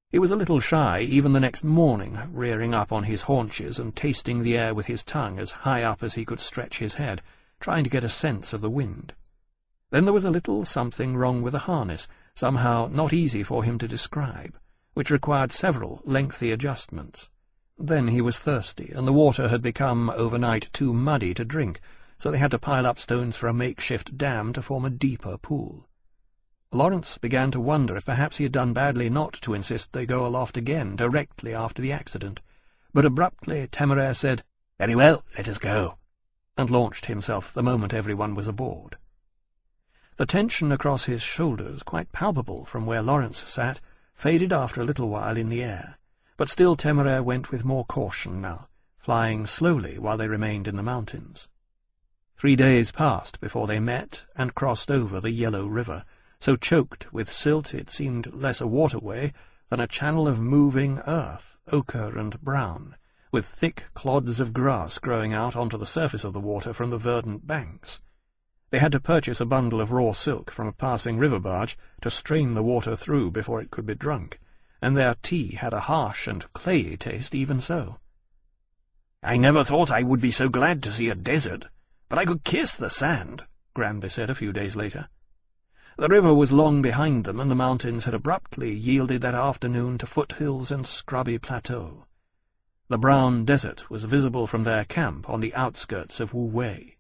He was a little shy even the next morning, rearing up on his haunches and tasting the air with his tongue as high up as he could stretch his head, trying to get a sense of the wind. Then there was a little something wrong with the harness, somehow not easy for him to describe, which required several lengthy adjustments. Then he was thirsty, and the water had become overnight too muddy to drink, so they had to pile up stones for a makeshift dam to form a deeper pool. Lawrence began to wonder if perhaps he had done badly not to insist they go aloft again directly after the accident, but abruptly Temeraire said, "Very well, let us go," and launched himself the moment everyone was aboard. The tension across his shoulders, quite palpable from where Lawrence sat, faded after a little while in the air, but still Temeraire went with more caution now, flying slowly while they remained in the mountains. 3 days passed before they met and crossed over the Yellow River, so choked with silt it seemed less a waterway than a channel of moving earth, ochre and brown, with thick clods of grass growing out onto the surface of the water from the verdant banks. They had to purchase a bundle of raw silk from a passing river barge to strain the water through before it could be drunk, and their tea had a harsh and clayey taste even so. "I never thought I would be so glad to see a desert, but I could kiss the sand," Granby said a few days later. The river was long behind them, and the mountains had abruptly yielded that afternoon to foothills and scrubby plateau. The brown desert was visible from their camp on the outskirts of Wu Wei.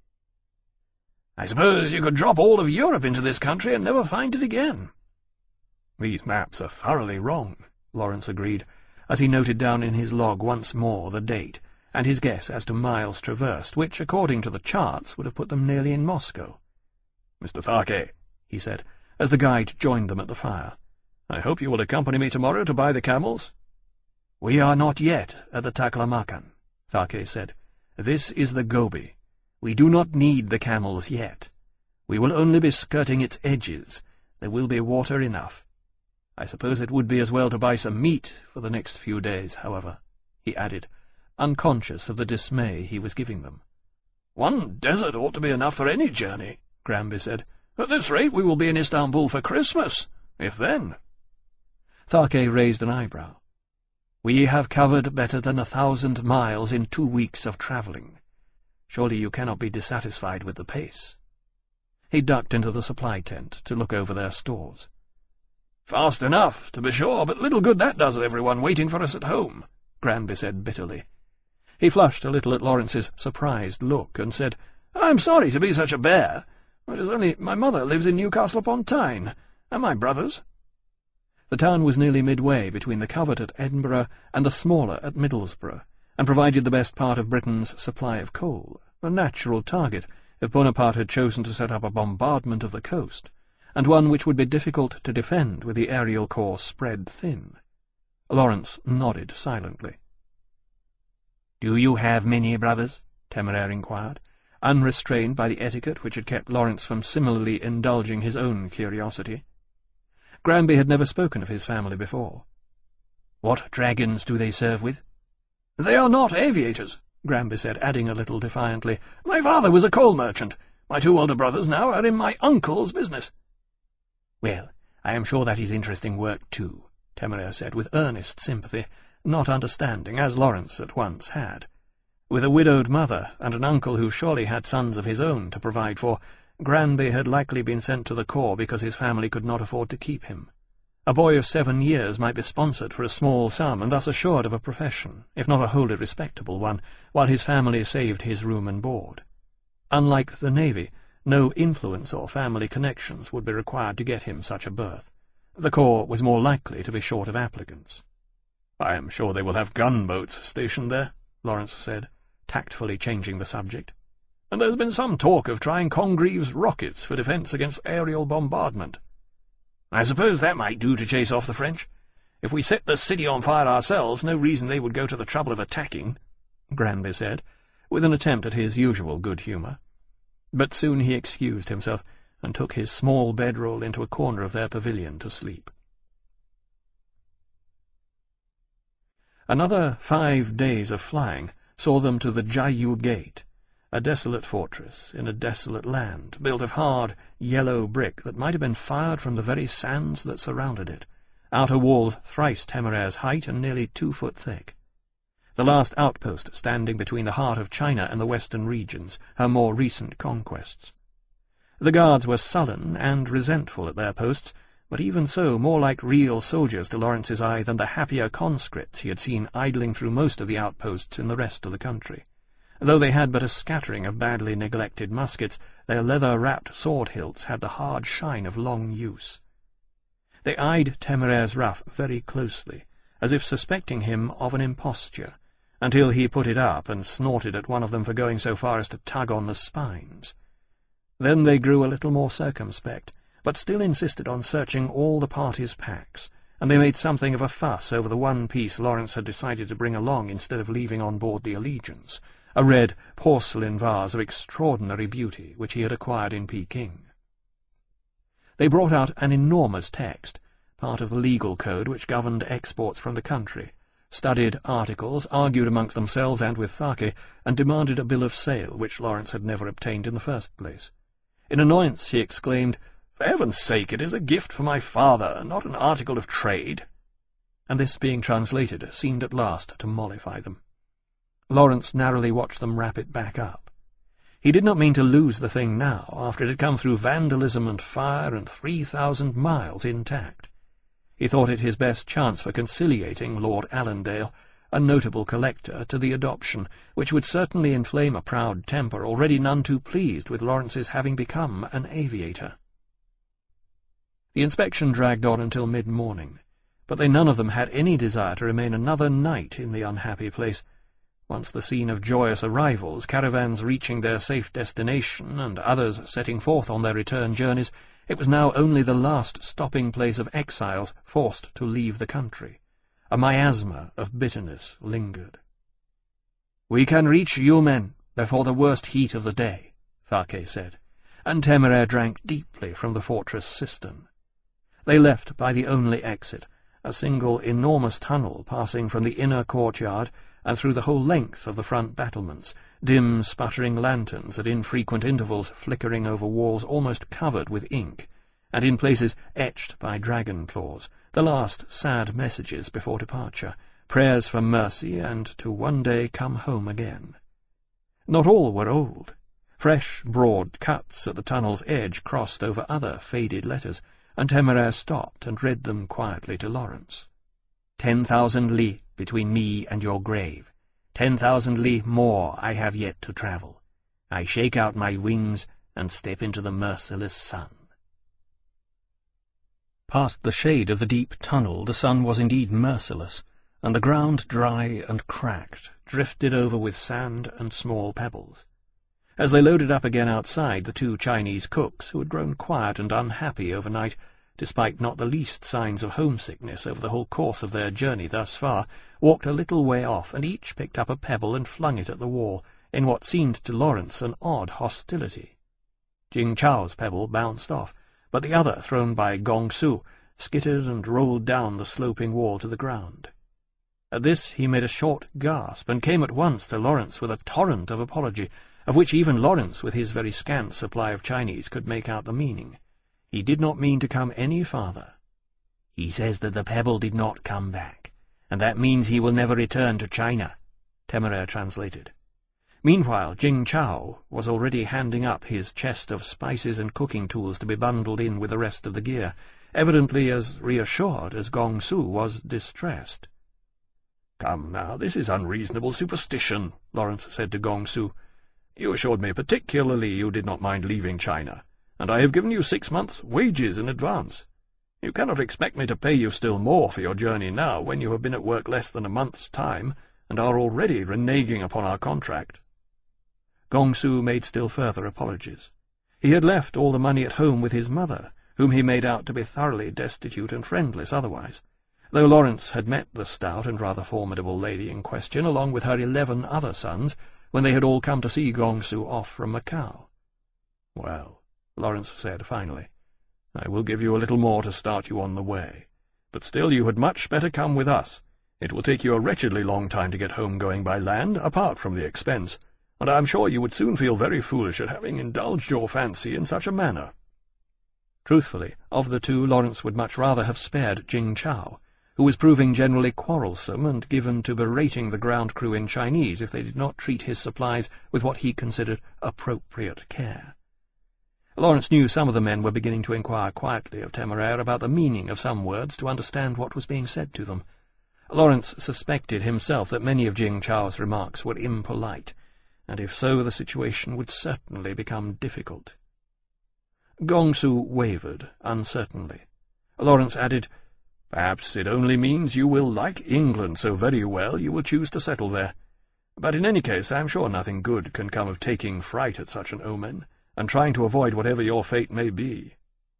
"I suppose you could drop all of Europe into this country and never find it again." "These maps are thoroughly wrong," Lawrence agreed, as he noted down in his log once more the date and his guess as to miles traversed, which, according to the charts, would have put them nearly in Moscow. "Mr. Tharke," he said, as the guide joined them at the fire, "I hope you will accompany me tomorrow to buy the camels." "We are not yet at the Taklamakan," Tharke said. "This is the Gobi. We do not need the camels yet. We will only be skirting its edges. There will be water enough. I suppose it would be as well to buy some meat for the next few days, however," he added, unconscious of the dismay he was giving them. "One desert ought to be enough for any journey," Granby said. "At this rate we will be in Istanbul for Christmas, if then." Tharke raised an eyebrow. "We have covered better than 1,000 miles in 2 weeks of travelling. Surely you cannot be dissatisfied with the pace." He ducked into the supply tent to look over their stores. "Fast enough, to be sure, but little good that does everyone waiting for us at home," Granby said bitterly. He flushed a little at Lawrence's surprised look and said, "I'm sorry to be such a bear. It is only my mother lives in Newcastle upon Tyne, and my brothers." The town was nearly midway between the covert at Edinburgh and the smaller at Middlesbrough, and provided the best part of Britain's supply of coal, a natural target if Bonaparte had chosen to set up a bombardment of the coast, and one which would be difficult to defend with the aerial corps spread thin. Lawrence nodded silently. "Do you have many brothers?" Temeraire inquired, unrestrained by the etiquette which had kept Lawrence from similarly indulging his own curiosity. Granby had never spoken of his family before. "What dragons do they serve with?" "They are not aviators," Granby said, adding a little defiantly, "My father was a coal merchant. My 2 older brothers now are in my uncle's business." "Well, I am sure that is interesting work too," Temeraire said, with earnest sympathy, not understanding, as Lawrence at once had. With a widowed mother and an uncle who surely had sons of his own to provide for, Granby had likely been sent to the corps because his family could not afford to keep him. A boy of 7 years might be sponsored for a small sum and thus assured of a profession, if not a wholly respectable one, while his family saved his room and board. Unlike the Navy, no influence or family connections would be required to get him such a berth. The corps was more likely to be short of applicants. "I am sure they will have gunboats stationed there," Lawrence said, tactfully changing the subject. "And there's been some talk of trying Congreve's rockets for defence against aerial bombardment. I suppose that might do to chase off the French. If we set the city on fire ourselves, no reason they would go to the trouble of attacking," Granby said, with an attempt at his usual good humour. But soon he excused himself and took his small bedroll into a corner of their pavilion to sleep. Another 5 days of flying saw them to the Jayu Gate, a desolate fortress in a desolate land, built of hard, yellow brick that might have been fired from the very sands that surrounded it, outer walls thrice Temeraire's height and nearly 2 foot thick. The last outpost standing between the heart of China and the western regions, her more recent conquests. The guards were sullen and resentful at their posts, but even so more like real soldiers to Lawrence's eye than the happier conscripts he had seen idling through most of the outposts in the rest of the country. Though they had but a scattering of badly neglected muskets, their leather-wrapped sword hilts had the hard shine of long use. They eyed Temeraire's ruff very closely, as if suspecting him of an imposture, until he put it up and snorted at one of them for going so far as to tug on the spines. Then they grew a little more circumspect, but still insisted on searching all the party's packs, and they made something of a fuss over the one piece Lawrence had decided to bring along instead of leaving on board the Allegiance, a red porcelain vase of extraordinary beauty which he had acquired in Peking. They brought out an enormous text, part of the legal code which governed exports from the country, studied articles, argued amongst themselves and with Tharke, and demanded a bill of sale which Lawrence had never obtained in the first place. In annoyance he exclaimed, "For heaven's sake, it is a gift for my father, not an article of trade." And this being translated seemed at last to mollify them. Lawrence narrowly watched them wrap it back up. He did not mean to lose the thing now, after it had come through vandalism and fire and 3,000 miles intact. He thought it his best chance for conciliating Lord Allendale, a notable collector, to the adoption, which would certainly inflame a proud temper already none too pleased with Lawrence's having become an aviator. The inspection dragged on until mid-morning, but they none of them had any desire to remain another night in the unhappy place. Once the scene of joyous arrivals, caravans reaching their safe destination, and others setting forth on their return journeys, it was now only the last stopping place of exiles forced to leave the country. A miasma of bitterness lingered. "We can reach Yumen before the worst heat of the day," Tharke said, and Temeraire drank deeply from the fortress cistern. They left by the only exit, a single enormous tunnel passing from the inner courtyard and through the whole length of the front battlements, dim sputtering lanterns at infrequent intervals flickering over walls almost covered with ink, and in places etched by dragon claws, the last sad messages before departure, prayers for mercy and to one day come home again. Not all were old. Fresh, broad cuts at the tunnel's edge crossed over other faded letters, and Temeraire stopped and read them quietly to Lawrence. 10,000 li between me and your grave. 10,000 li more I have yet to travel. I shake out my wings and step into the merciless sun. Past the shade of the deep tunnel the sun was indeed merciless, and the ground dry and cracked, drifted over with sand and small pebbles. As they loaded up again outside, the 2 Chinese cooks, who had grown quiet and unhappy overnight, despite not the least signs of homesickness over the whole course of their journey thus far, walked a little way off, and each picked up a pebble and flung it at the wall, in what seemed to Lawrence an odd hostility. Jing Chao's pebble bounced off, but the other, thrown by Gong Su, skittered and rolled down the sloping wall to the ground. At this he made a short gasp, and came at once to Lawrence with a torrent of apology, of which even Lawrence, with his very scant supply of Chinese, could make out the meaning. He did not mean to come any farther. "He says that the pebble did not come back, and that means he will never return to China," Temeraire translated. Meanwhile, Jing Chao was already handing up his chest of spices and cooking tools to be bundled in with the rest of the gear, evidently as reassured as Gong Su was distressed. "Come now, this is unreasonable superstition," Lawrence said to Gong Su. "You assured me particularly you did not mind leaving China, and I have given you 6 months' wages in advance. You cannot expect me to pay you still more for your journey now, when you have been at work less than a month's time, and are already reneging upon our contract." Gong Su made still further apologies. He had left all the money at home with his mother, whom he made out to be thoroughly destitute and friendless otherwise, though Lawrence had met the stout and rather formidable lady in question, along with her 11 other sons, when they had all come to see Gong Su off from Macau. "Well," Lawrence said finally, "I will give you a little more to start you on the way, but still you had much better come with us. It will take you a wretchedly long time to get home going by land, apart from the expense, and I am sure you would soon feel very foolish at having indulged your fancy in such a manner." Truthfully, of the two, Lawrence would much rather have spared Jing Chao, who was proving generally quarrelsome and given to berating the ground crew in Chinese if they did not treat his supplies with what he considered appropriate care. Lawrence knew some of the men were beginning to inquire quietly of Temeraire about the meaning of some words to understand what was being said to them. Lawrence suspected himself that many of Jing Chao's remarks were impolite, and if so, the situation would certainly become difficult. Gongsu wavered uncertainly. Lawrence added, "Perhaps it only means you will like England so very well you will choose to settle there. But in any case, I am sure nothing good can come of taking fright at such an omen, and trying to avoid whatever your fate may be."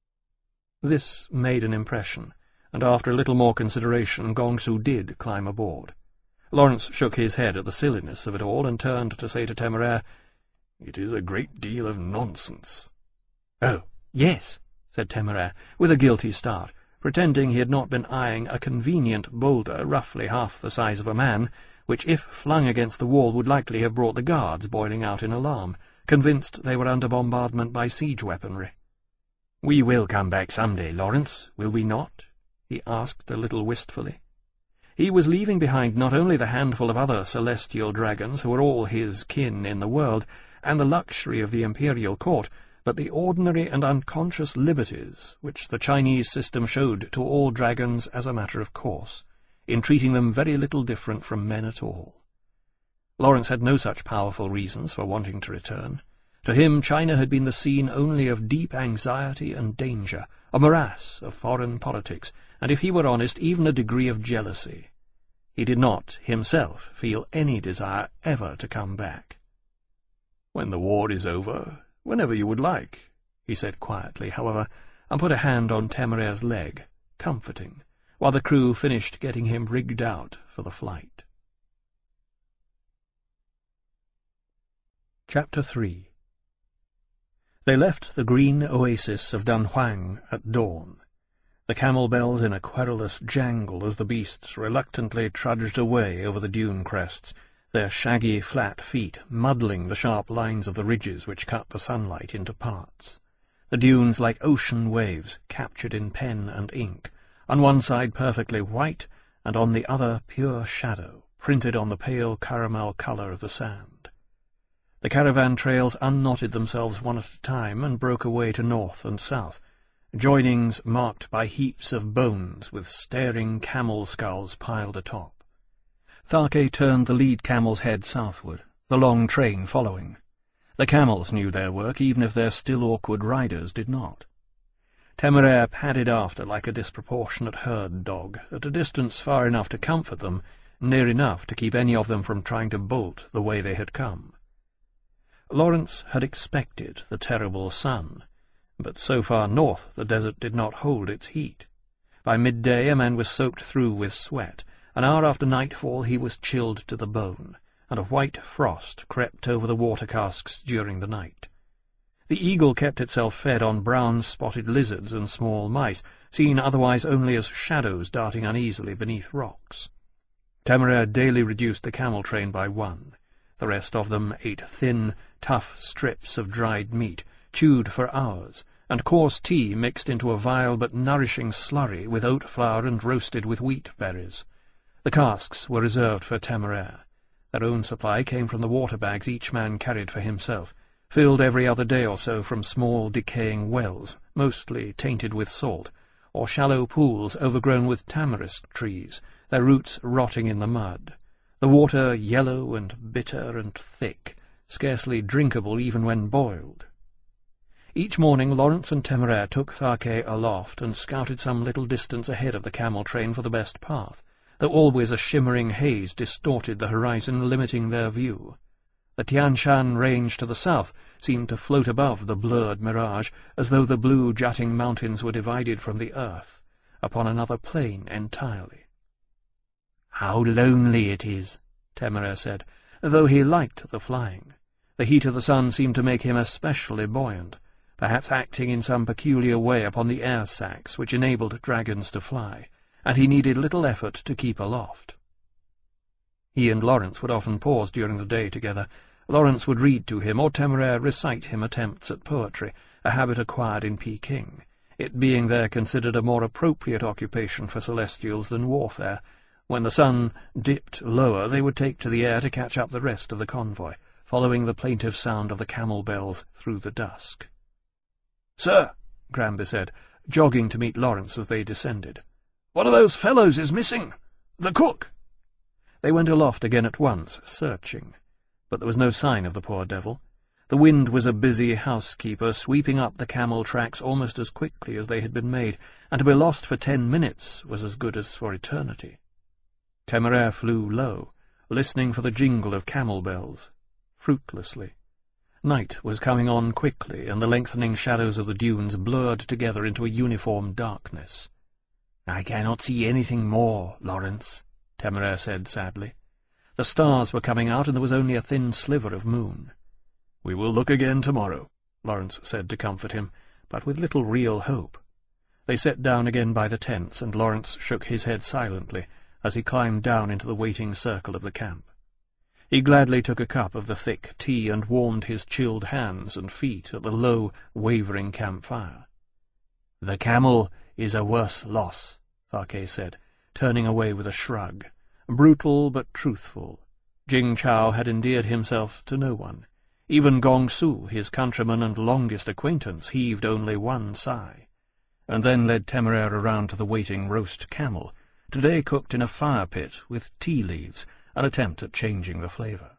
This made an impression, and after a little more consideration Gongsu did climb aboard. Lawrence shook his head at the silliness of it all and turned to say to Temeraire, "It is a great deal of nonsense." "Oh, yes," said Temeraire, with a guilty start, pretending he had not been eyeing a convenient boulder roughly half the size of a man, which if flung against the wall would likely have brought the guards boiling out in alarm, convinced they were under bombardment by siege weaponry. "We will come back some day, Lawrence, will we not?" he asked a little wistfully. He was leaving behind not only the handful of other celestial dragons who were all his kin in the world, and the luxury of the imperial court, but the ordinary and unconscious liberties which the Chinese system showed to all dragons as a matter of course, in treating them very little different from men at all. Lawrence had no such powerful reasons for wanting to return. To him China had been the scene only of deep anxiety and danger, a morass of foreign politics, and if he were honest, even a degree of jealousy. He did not, himself, feel any desire ever to come back. "When the war is over, whenever you would like," he said quietly, however, and put a hand on Temeraire's leg, comforting, while the crew finished getting him rigged out for the flight. Chapter 3. They left the green oasis of Dunhuang at dawn, the camel bells in a querulous jangle as the beasts reluctantly trudged away over the dune crests, their shaggy flat feet muddling the sharp lines of the ridges which cut the sunlight into parts. The dunes like ocean waves captured in pen and ink, on one side perfectly white, and on the other pure shadow, printed on the pale caramel colour of the sand. The caravan trails unknotted themselves one at a time and broke away to north and south, joinings marked by heaps of bones with staring camel skulls piled atop. Tharke turned the lead camel's head southward, the long train following. The camels knew their work, even if their still awkward riders did not. Temeraire padded after like a disproportionate herd dog, at a distance far enough to comfort them, near enough to keep any of them from trying to bolt the way they had come. Lawrence had expected the terrible sun, but so far north the desert did not hold its heat. By midday a man was soaked through with sweat. An hour after nightfall he was chilled to the bone, and a white frost crept over the water casks during the night. The eagle kept itself fed on brown-spotted lizards and small mice, seen otherwise only as shadows darting uneasily beneath rocks. Temeraire daily reduced the camel train by one. The rest of them ate thin, tough strips of dried meat, chewed for hours, and coarse tea mixed into a vile but nourishing slurry with oat flour and roasted with wheat berries. The casks were reserved for Temeraire. Their own supply came from the water bags each man carried for himself, filled every other day or so from small decaying wells, mostly tainted with salt, or shallow pools overgrown with tamarisk trees, their roots rotting in the mud, the water yellow and bitter and thick, scarcely drinkable even when boiled. Each morning Lawrence and Temeraire took Tharke aloft and scouted some little distance ahead of the camel train for the best path, though always a shimmering haze distorted the horizon, limiting their view. The Tian Shan range to the south seemed to float above the blurred mirage, as though the blue jutting mountains were divided from the earth, upon another plane entirely. "How lonely it is," Temeraire said, though he liked the flying. The heat of the sun seemed to make him especially buoyant, perhaps acting in some peculiar way upon the air sacs which enabled dragons to fly, and he needed little effort to keep aloft. He and Lawrence would often pause during the day together. Lawrence would read to him, or Temeraire recite him attempts at poetry, a habit acquired in Peking, it being there considered a more appropriate occupation for Celestials than warfare. When the sun dipped lower, they would take to the air to catch up the rest of the convoy, following the plaintive sound of the camel bells through the dusk. "Sir," Granby said, jogging to meet Lawrence as they descended, "one of those fellows is missing. The cook." They went aloft again at once, searching, but there was no sign of the poor devil. The wind was a busy housekeeper, sweeping up the camel tracks almost as quickly as they had been made, and to be lost for 10 minutes was as good as for eternity. Temeraire flew low, listening for the jingle of camel bells, fruitlessly. Night was coming on quickly, and the lengthening shadows of the dunes blurred together into a uniform darkness. "I cannot see anything more, Lawrence," Temeraire said sadly. The stars were coming out, and there was only a thin sliver of moon. "We will look again tomorrow," Lawrence said to comfort him, but with little real hope. They sat down again by the tents, and Lawrence shook his head silently as he climbed down into the waiting circle of the camp. He gladly took a cup of the thick tea and warmed his chilled hands and feet at the low, wavering campfire. "The camel is a worse loss," Tharke said, turning away with a shrug. Brutal but truthful, Jing Chao had endeared himself to no one. Even Gong Su, his countryman and longest acquaintance, heaved only one sigh, and then led Temeraire around to the waiting roast camel, today cooked in a fire pit with tea leaves, an attempt at changing the flavour.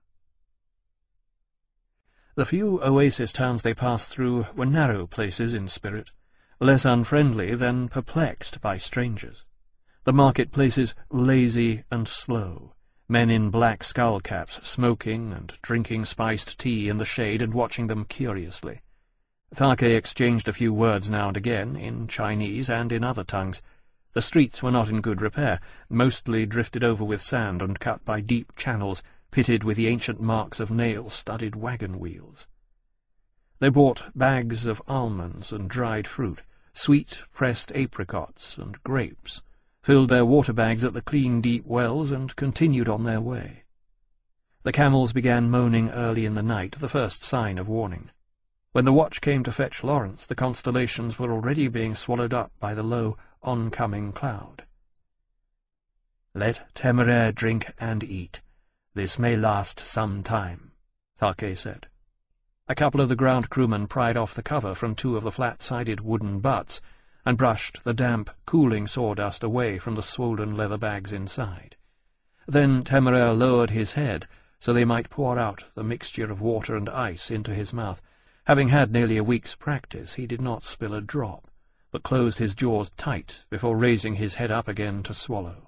The few oasis towns they passed through were narrow places in spirit, less unfriendly than perplexed by strangers. The market-places lazy and slow, men in black skull-caps smoking and drinking spiced tea in the shade and watching them curiously. Tharke exchanged a few words now and again, in Chinese and in other tongues. The streets were not in good repair, mostly drifted over with sand and cut by deep channels pitted with the ancient marks of nail-studded wagon wheels. They bought bags of almonds and dried fruit, sweet pressed apricots and grapes, filled their water bags at the clean deep wells, and continued on their way. The camels began moaning early in the night, the first sign of warning. When the watch came to fetch Lawrence, the constellations were already being swallowed up by the low, oncoming cloud. "Let Temeraire drink and eat. This may last some time," Tharke said. A couple of the ground crewmen pried off the cover from 2 of the flat-sided wooden butts and brushed the damp, cooling sawdust away from the swollen leather bags inside. Then Temeraire lowered his head so they might pour out the mixture of water and ice into his mouth. Having had nearly a week's practice, he did not spill a drop, but closed his jaws tight before raising his head up again to swallow.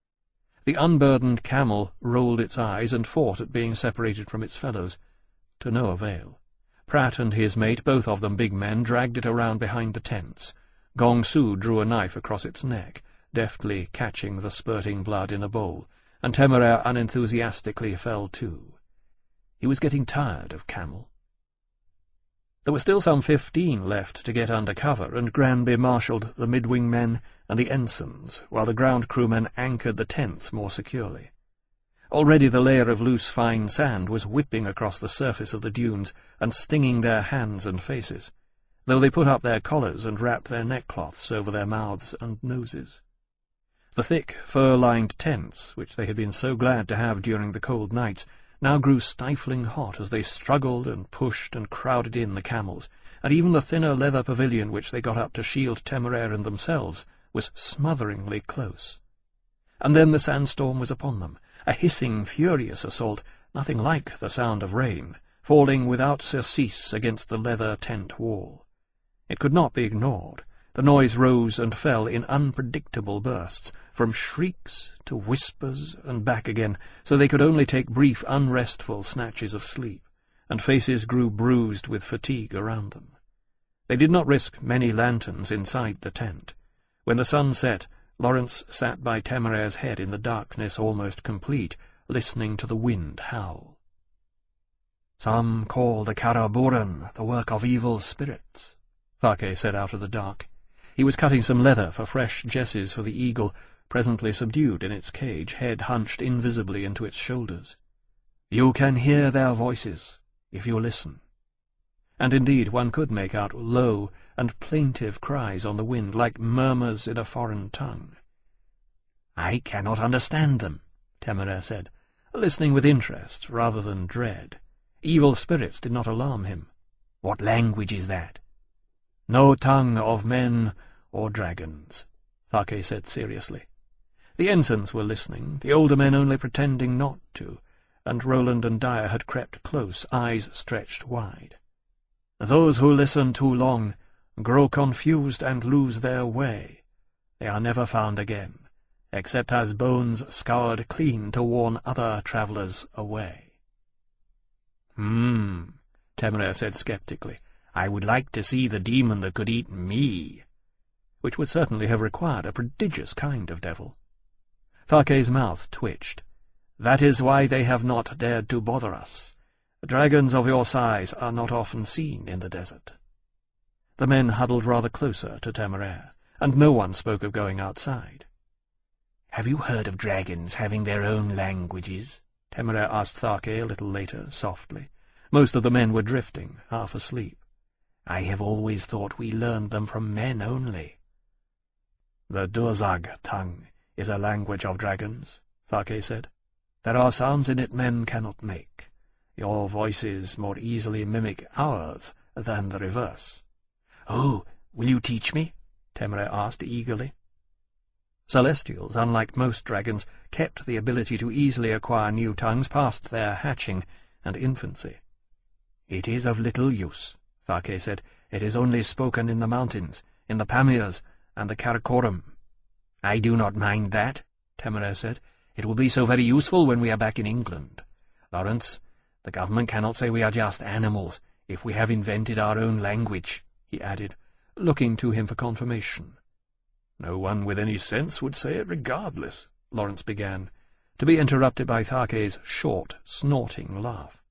The unburdened camel rolled its eyes and fought at being separated from its fellows, to no avail. Pratt and his mate, both of them big men, dragged it around behind the tents. Gong Su drew a knife across its neck, deftly catching the spurting blood in a bowl, and Temeraire unenthusiastically fell too. He was getting tired of camel. There were still some 15 left to get under cover, and Granby marshalled the midwing men and the ensigns, while the ground crewmen anchored the tents more securely. Already the layer of loose, fine sand was whipping across the surface of the dunes and stinging their hands and faces, though they put up their collars and wrapped their neckcloths over their mouths and noses. The thick, fur-lined tents, which they had been so glad to have during the cold nights, now grew stifling hot as they struggled and pushed and crowded in the camels, and even the thinner leather pavilion which they got up to shield Temeraire and themselves was smotheringly close. And then the sandstorm was upon them, a hissing, furious assault, nothing like the sound of rain, falling without surcease against the leather tent wall. It could not be ignored. The noise rose and fell in unpredictable bursts, from shrieks to whispers and back again, so they could only take brief, unrestful snatches of sleep, and faces grew bruised with fatigue around them. They did not risk many lanterns inside the tent. When the sun set, Lawrence sat by Temeraire's head in the darkness almost complete, listening to the wind howl. "Some call the Karaburan the work of evil spirits," Tharke said out of the dark. He was cutting some leather for fresh jesses for the eagle, presently subdued in its cage, head hunched invisibly into its shoulders. "You can hear their voices, if you listen." and indeed one could make out low and plaintive cries on the wind, like murmurs in a foreign tongue. "I cannot understand them," Temeraire said, listening with interest rather than dread. Evil spirits did not alarm him. "What language is that?" "No tongue of men or dragons," Tharke said seriously. The ensigns were listening, the older men only pretending not to, and Roland and Dyer had crept close, eyes stretched wide. "Those who listen too long grow confused and lose their way. They are never found again, except as bones scoured clean to warn other travellers away." Temeraire said sceptically. "I would like to see the demon that could eat me," which would certainly have required a prodigious kind of devil. Tharke's mouth twitched. "That is why they have not dared to bother us. Dragons of your size are not often seen in the desert." The men huddled rather closer to Temeraire, and no one spoke of going outside. "Have you heard of dragons having their own languages?" Temeraire asked Tharke a little later, softly. Most of the men were drifting, half asleep. "I have always thought we learned them from men only." "The Durzag tongue is a language of dragons," Tharke said. "There are sounds in it men cannot make. Your voices more easily mimic ours than the reverse." "Oh, will you teach me?" Temeraire asked eagerly. Celestials, unlike most dragons, kept the ability to easily acquire new tongues past their hatching and infancy. "It is of little use," Tharke said. "It is only spoken in the mountains, in the Pamirs and the Karakoram." "I do not mind that," Temeraire said. "It will be so very useful when we are back in England. Lawrence, the government cannot say we are just animals if we have invented our own language," he added, looking to him for confirmation. "No one with any sense would say it regardless," Lawrence began, to be interrupted by Tharke's short, snorting laugh.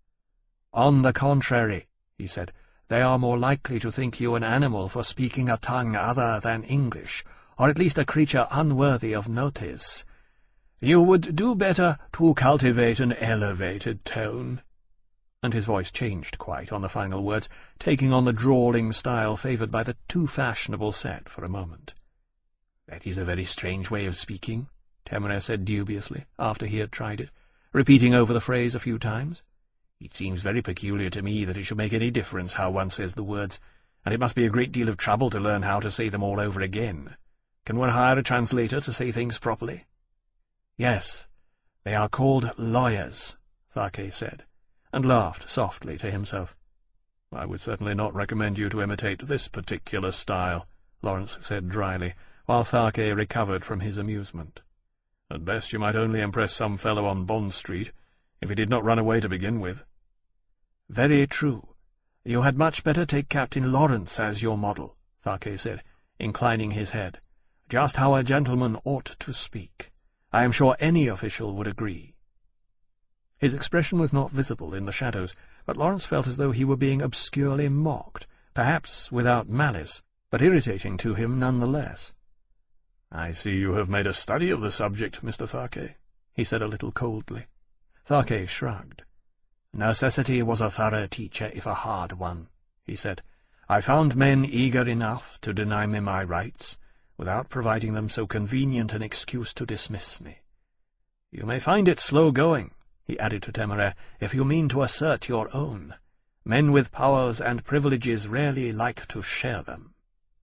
"On the contrary," he said, "they are more likely to think you an animal for speaking a tongue other than English, or at least a creature unworthy of notice. You would do better to cultivate an elevated tone." And his voice changed quite on the final words, taking on the drawling style favoured by the too fashionable set for a moment. "That is a very strange way of speaking," Temeraire said dubiously, after he had tried it, repeating over the phrase a few times. "It seems very peculiar to me that it should make any difference how one says the words, and it must be a great deal of trouble to learn how to say them all over again. Can one hire a translator to say things properly?" "Yes, they are called lawyers," Tharke said, and laughed softly to himself. "I would certainly not recommend you to imitate this particular style," Lawrence said dryly, while Tharke recovered from his amusement. "At best you might only impress some fellow on Bond Street, if he did not run away to begin with." "Very true. You had much better take Captain Lawrence as your model," Tharke said, inclining his head. "Just how a gentleman ought to speak. I am sure any official would agree." His expression was not visible in the shadows, but Lawrence felt as though he were being obscurely mocked, perhaps without malice, but irritating to him none the less. "I see you have made a study of the subject, Mr. Tharke," he said a little coldly. Tharke shrugged. "Necessity was a thorough teacher, if a hard one," he said. "I found men eager enough to deny me my rights, without providing them so convenient an excuse to dismiss me. You may find it slow going," he added to Temeraire, "if you mean to assert your own. Men with powers and privileges rarely like to share them."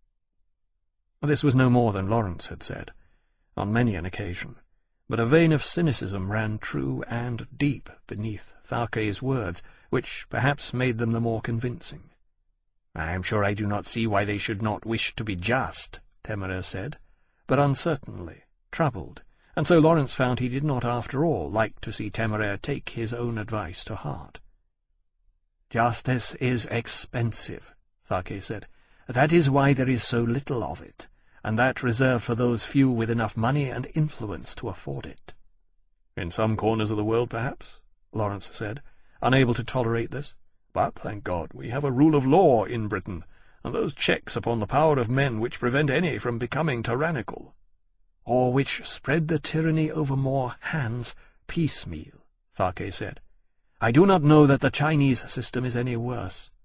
This was no more than Lawrence had said, on many an occasion, but a vein of cynicism ran true and deep beneath Tharke's words, which perhaps made them the more convincing. "I am sure I do not see why they should not wish to be just," Temeraire said, but uncertainly, troubled, and so Lawrence found he did not after all like to see Temeraire take his own advice to heart. "Justice is expensive," Tharke said. "That is why there is so little of it, and that reserved for those few with enough money and influence to afford it." "In some corners of the world, perhaps," Lawrence said, unable to tolerate this. "But, thank God, we have a rule of law in Britain, and those checks upon the power of men which prevent any from becoming tyrannical." "Or which spread the tyranny over more hands piecemeal," Tharke said. "I do not know that the Chinese system is any worse.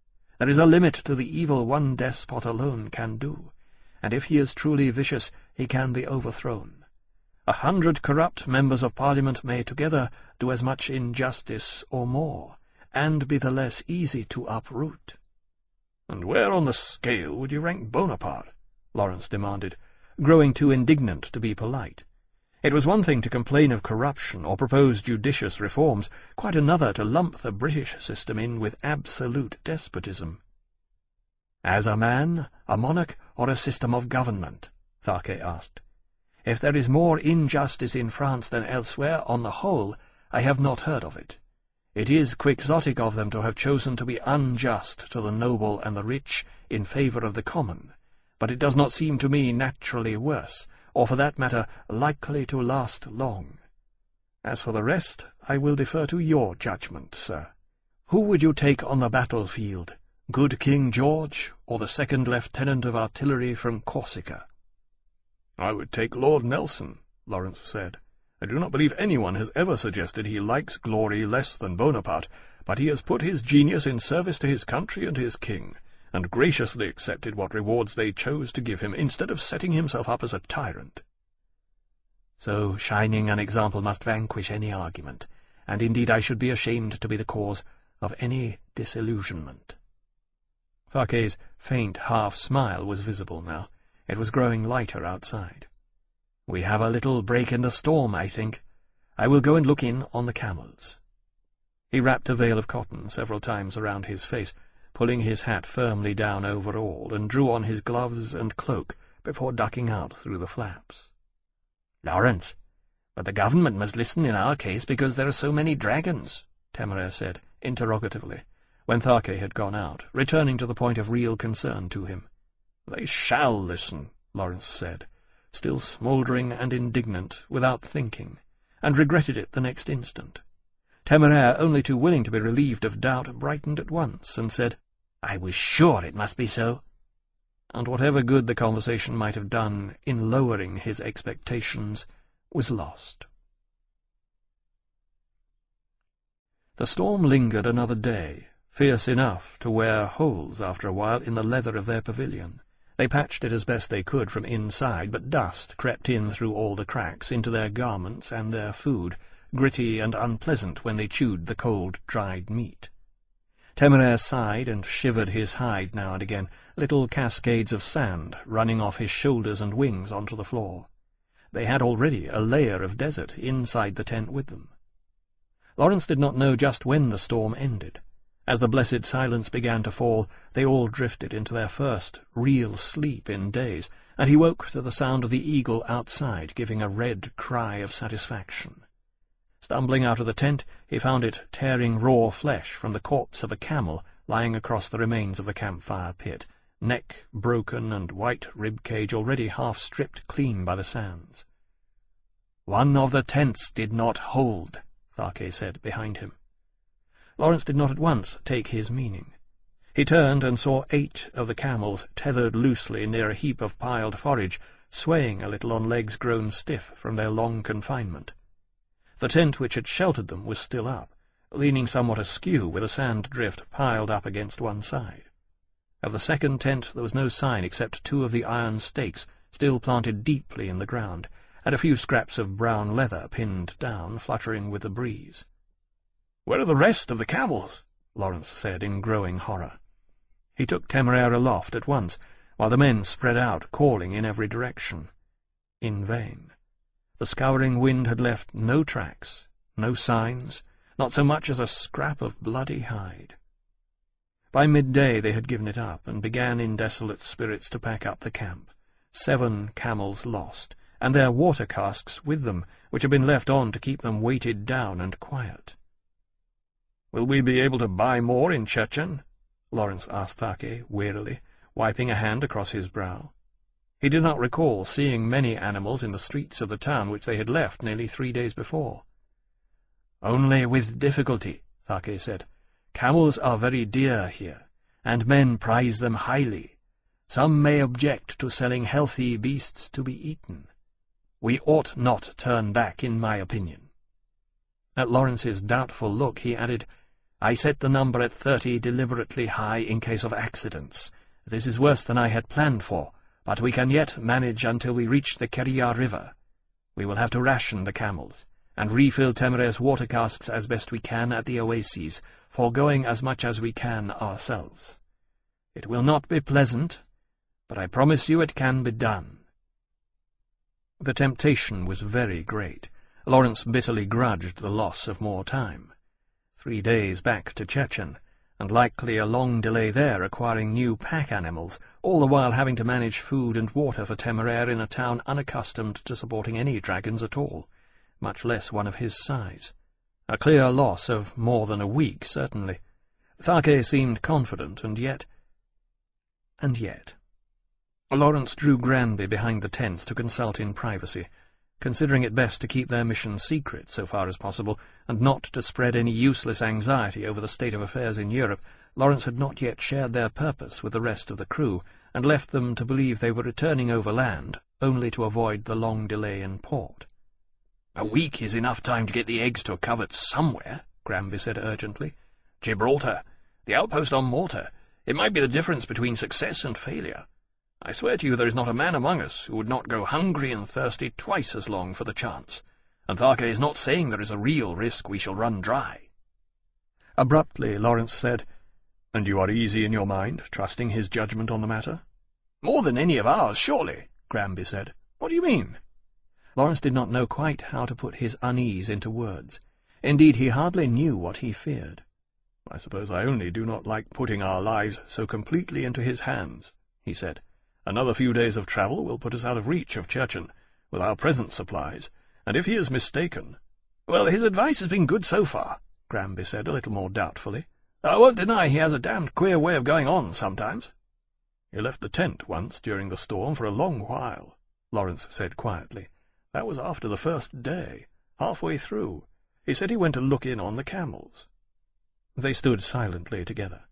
There is a limit to the evil one despot alone can do, and if he is truly vicious, he can be overthrown. 100 corrupt members of Parliament may together do as much injustice or more, and be the less easy to uproot." "And where on the scale would you rank Bonaparte?" Lawrence demanded, growing too indignant to be polite. It was one thing to complain of corruption or propose judicious reforms, quite another to lump the British system in with absolute despotism. "As a man, a monarch, or a system of government?" Tharke asked. "If there is more injustice in France than elsewhere, on the whole, I have not heard of it. It is quixotic of them to have chosen to be unjust to the noble and the rich in favour of the common, but it does not seem to me naturally worse, or for that matter likely to last long. As for the rest, I will defer to your judgment, sir. Who would you take on the battlefield, good King George, or the second lieutenant of artillery from Corsica?" "I would take Lord Nelson," Lawrence said. "I do not believe anyone has ever suggested he likes glory less than Bonaparte, but he has put his genius in service to his country and his king, and graciously accepted what rewards they chose to give him, instead of setting himself up as a tyrant." "So shining an example must vanquish any argument, and indeed I should be ashamed to be the cause of any disillusionment." Tharke's faint half-smile was visible now. It was growing lighter outside. "We have a little break in the storm, I think. I will go and look in on the camels." He wrapped a veil of cotton several times around his face, pulling his hat firmly down over all, and drew on his gloves and cloak before ducking out through the flaps. "Lawrence, but the government must listen in our case because there are so many dragons," Temeraire said, interrogatively, when Tharke had gone out, returning to the point of real concern to him. "They shall listen," Lawrence said, still smouldering and indignant, without thinking, and regretted it the next instant. Temeraire, only too willing to be relieved of doubt, brightened at once, and said, "I was sure it must be so." And whatever good the conversation might have done in lowering his expectations was lost. The storm lingered another day, fierce enough to wear holes after a while in the leather of their pavilion. They patched it as best they could from inside, but dust crept in through all the cracks into their garments and their food, gritty and unpleasant when they chewed the cold, dried meat. Temeraire sighed and shivered his hide now and again, little cascades of sand running off his shoulders and wings onto the floor. They had already a layer of desert inside the tent with them. Lawrence did not know just when the storm ended. As the blessed silence began to fall, they all drifted into their first real sleep in days, and he woke to the sound of the eagle outside giving a red cry of satisfaction. Stumbling out of the tent, he found it tearing raw flesh from the corpse of a camel lying across the remains of the campfire pit, neck broken and white rib-cage already half stripped clean by the sands. "One of the tents did not hold," Tharke said behind him. Lawrence did not at once take his meaning. He turned and saw 8 of the camels tethered loosely near a heap of piled forage, swaying a little on legs grown stiff from their long confinement. The tent which had sheltered them was still up, leaning somewhat askew with a sand drift piled up against one side. Of the second tent there was no sign except 2 of the iron stakes still planted deeply in the ground, and a few scraps of brown leather pinned down, fluttering with the breeze. "Where are the rest of the camels?" Lawrence said in growing horror. He took Temeraire aloft at once, while the men spread out, calling in every direction. In vain. The scouring wind had left no tracks, no signs, not so much as a scrap of bloody hide. By midday they had given it up, and began in desolate spirits to pack up the camp. 7 camels lost, and their water-casks with them, which had been left on to keep them weighted down and quiet. "Will we be able to buy more in Chechen?" Lawrence asked Tharke wearily, wiping a hand across his brow. He did not recall seeing many animals in the streets of the town which they had left nearly 3 days before. "Only with difficulty," Tharke said. "Camels are very dear here, and men prize them highly. Some may object to selling healthy beasts to be eaten. We ought not turn back, in my opinion." At Lawrence's doubtful look he added, I set the number at 30 deliberately high in case of accidents. This is worse than I had planned for, but we can yet manage until we reach the Keria River. We will have to ration the camels, and refill Temeraire's water casks as best we can at the oases, foregoing as much as we can ourselves. It will not be pleasant, but I promise you it can be done." The temptation was very great. Lawrence bitterly grudged the loss of more time. 3 days back to Chechen, and likely a long delay there acquiring new pack animals, all the while having to manage food and water for Temeraire in a town unaccustomed to supporting any dragons at all, much less one of his size. A clear loss of more than a week, certainly. Tharke seemed confident, and yet... Lawrence drew Granby behind the tents to consult in privacy, considering it best to keep their mission secret so far as possible, and not to spread any useless anxiety over the state of affairs in Europe. Lawrence had not yet shared their purpose with the rest of the crew, and left them to believe they were returning overland, only to avoid the long delay in port. "A week is enough time to get the eggs to a covert somewhere," Granby said urgently. "Gibraltar, the outpost on Malta. It might be the difference between success and failure. I swear to you there is not a man among us who would not go hungry and thirsty twice as long for the chance, and Tharke is not saying there is a real risk we shall run dry." Abruptly, Lawrence said, "And you are easy in your mind, trusting his judgment on the matter?" "More than any of ours, surely," Granby said. "What do you mean?" Lawrence did not know quite how to put his unease into words. Indeed, he hardly knew what he feared. "I suppose I only do not like putting our lives so completely into his hands," he said. "Another few days of travel will put us out of reach of Chechen, with our present supplies, and if he is mistaken—" "Well, his advice has been good so far," Granby said a little more doubtfully. "I won't deny he has a damned queer way of going on sometimes." "He left the tent once during the storm for a long while," Lawrence said quietly. "That was after the first day, halfway through. He said he went to look in on the camels." They stood silently together.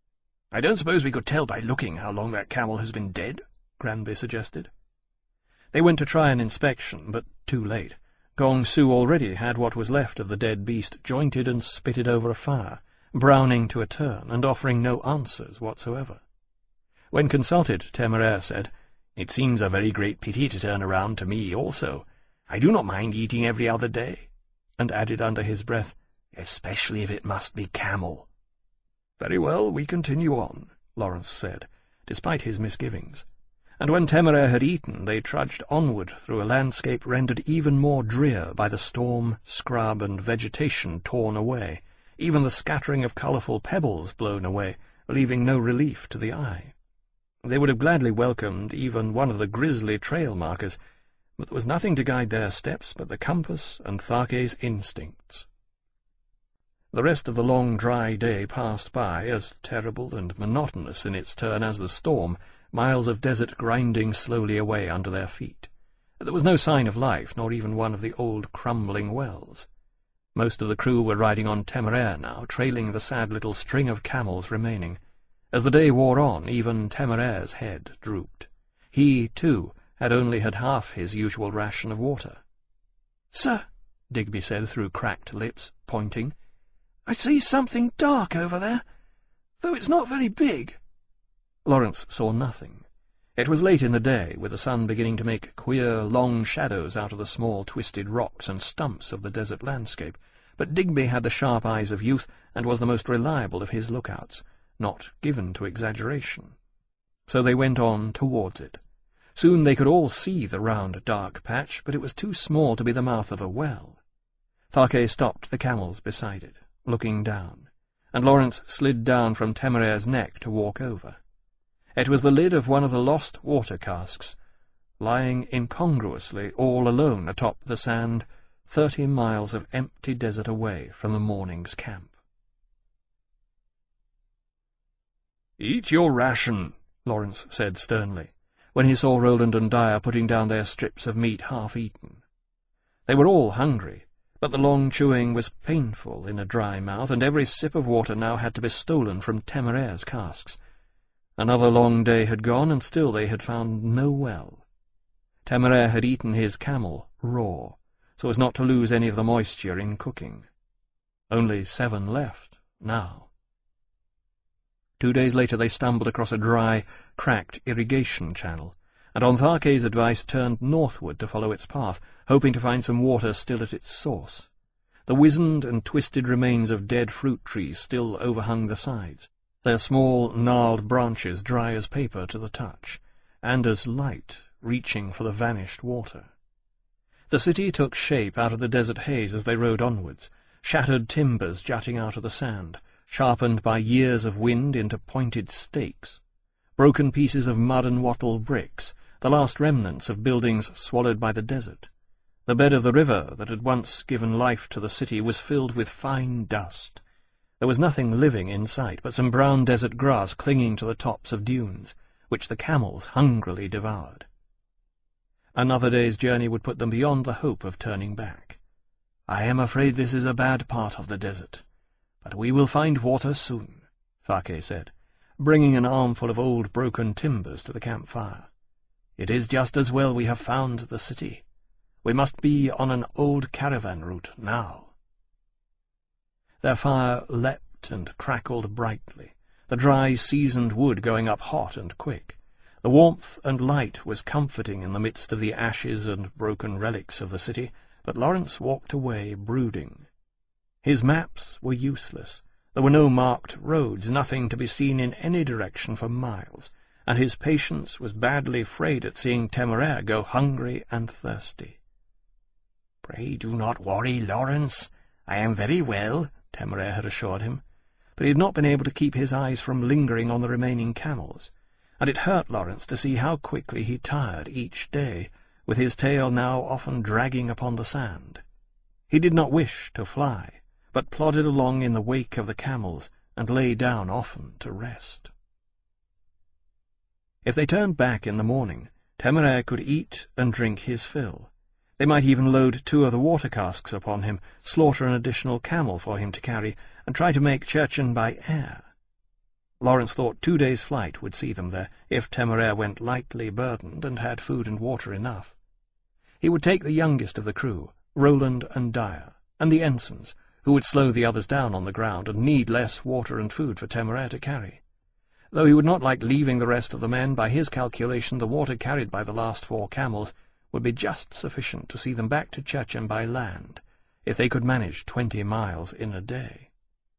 "I don't suppose we could tell by looking how long that camel has been dead?" Granby suggested. They went to try an inspection, but too late. Gong Su already had what was left of the dead beast jointed and spitted over a fire, browning to a turn, and offering no answers whatsoever. When consulted, Temeraire said, "It seems a very great pity to turn around to me also. I do not mind eating every other day," and added under his breath, "especially if it must be camel." "Very well, we continue on," Lawrence said, despite his misgivings. And when Temeraire had eaten, they trudged onward through a landscape rendered even more drear by the storm, scrub, and vegetation torn away, even the scattering of colourful pebbles blown away, leaving no relief to the eye. They would have gladly welcomed even one of the grisly trail markers, but there was nothing to guide their steps but the compass and Tharke's instincts. The rest of the long, dry day passed by, as terrible and monotonous in its turn as the storm, miles of desert grinding slowly away under their feet. There was no sign of life, nor even one of the old crumbling wells. Most of the crew were riding on Temeraire now, trailing the sad little string of camels remaining. As the day wore on, even Temeraire's head drooped. He, too, had only had half his usual ration of water. "Sir," Digby said through cracked lips, pointing, "I see something dark over there, though it's not very big." Lawrence saw nothing. It was late in the day, with the sun beginning to make queer, long shadows out of the small, twisted rocks and stumps of the desert landscape, but Digby had the sharp eyes of youth and was the most reliable of his lookouts, not given to exaggeration. So they went on towards it. Soon they could all see the round, dark patch, but it was too small to be the mouth of a well. Tharke stopped the camels beside it, looking down, and Lawrence slid down from Temeraire's neck to walk over. It was the lid of one of the lost water casks, lying incongruously all alone atop the sand, 30 miles of empty desert away from the morning's camp. "Eat your ration," Lawrence said sternly, when he saw Roland and Dyer putting down their strips of meat half-eaten. They were all hungry, but the long chewing was painful in a dry mouth, and every sip of water now had to be stolen from Temeraire's casks. Another long day had gone, and still they had found no well. Temeraire had eaten his camel raw, so as not to lose any of the moisture in cooking. Only 7 left, now. 2 days later they stumbled across a dry, cracked irrigation channel, and on Tharke's advice turned northward to follow its path, hoping to find some water still at its source. The wizened and twisted remains of dead fruit trees still overhung the sides, their small, gnarled branches dry as paper to the touch, and as light, reaching for the vanished water. The city took shape out of the desert haze as they rode onwards, shattered timbers jutting out of the sand, sharpened by years of wind into pointed stakes, broken pieces of mud and wattle bricks, the last remnants of buildings swallowed by the desert. The bed of the river that had once given life to the city was filled with fine dust. There was nothing living in sight but some brown desert grass clinging to the tops of dunes, which the camels hungrily devoured. Another day's journey would put them beyond the hope of turning back. "I am afraid this is a bad part of the desert, but we will find water soon," Tharke said, bringing an armful of old broken timbers to the campfire. "It is just as well we have found the city. We must be on an old caravan route now." Their fire leapt and crackled brightly, the dry, seasoned wood going up hot and quick. The warmth and light was comforting in the midst of the ashes and broken relics of the city, but Lawrence walked away brooding. His maps were useless. There were no marked roads, nothing to be seen in any direction for miles, and his patience was badly frayed at seeing Temeraire go hungry and thirsty. "Pray do not worry, Lawrence. I am very well," Temeraire had assured him, but he had not been able to keep his eyes from lingering on the remaining camels, and it hurt Lawrence to see how quickly he tired each day, with his tail now often dragging upon the sand. He did not wish to fly, but plodded along in the wake of the camels and lay down often to rest. If they turned back in the morning, Temeraire could eat and drink his fill. They might even load 2 of the water casks upon him, slaughter an additional camel for him to carry, and try to make Churchen by air. Lawrence thought 2 days' flight would see them there, if Temeraire went lightly burdened and had food and water enough. He would take the youngest of the crew, Roland and Dyer, and the ensigns, who would slow the others down on the ground and need less water and food for Temeraire to carry. Though he would not like leaving the rest of the men, by his calculation the water carried by the last 4 camels would be just sufficient to see them back to Churchen by land, if they could manage 20 miles in a day.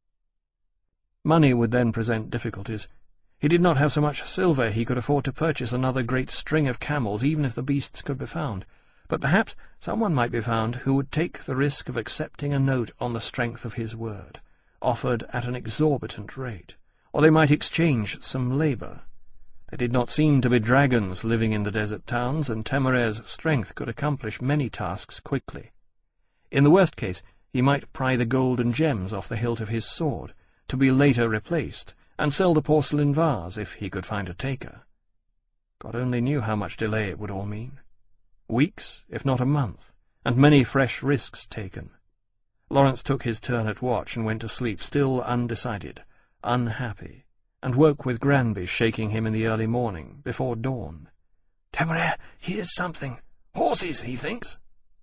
Money would then present difficulties. He did not have so much silver he could afford to purchase another great string of camels, even if the beasts could be found, but perhaps someone might be found who would take the risk of accepting a note on the strength of his word, offered at an exorbitant rate, or they might exchange some labour. There did not seem to be dragons living in the desert towns, and Temeraire's strength could accomplish many tasks quickly. In the worst case, he might pry the gold and gems off the hilt of his sword, to be later replaced, and sell the porcelain vase if he could find a taker. God only knew how much delay it would all mean. Weeks, if not a month, and many fresh risks taken. Lawrence took his turn at watch and went to sleep, still undecided, unhappy, and woke with Granby shaking him in the early morning, before dawn. "Temeraire, here's something. Horses, he thinks."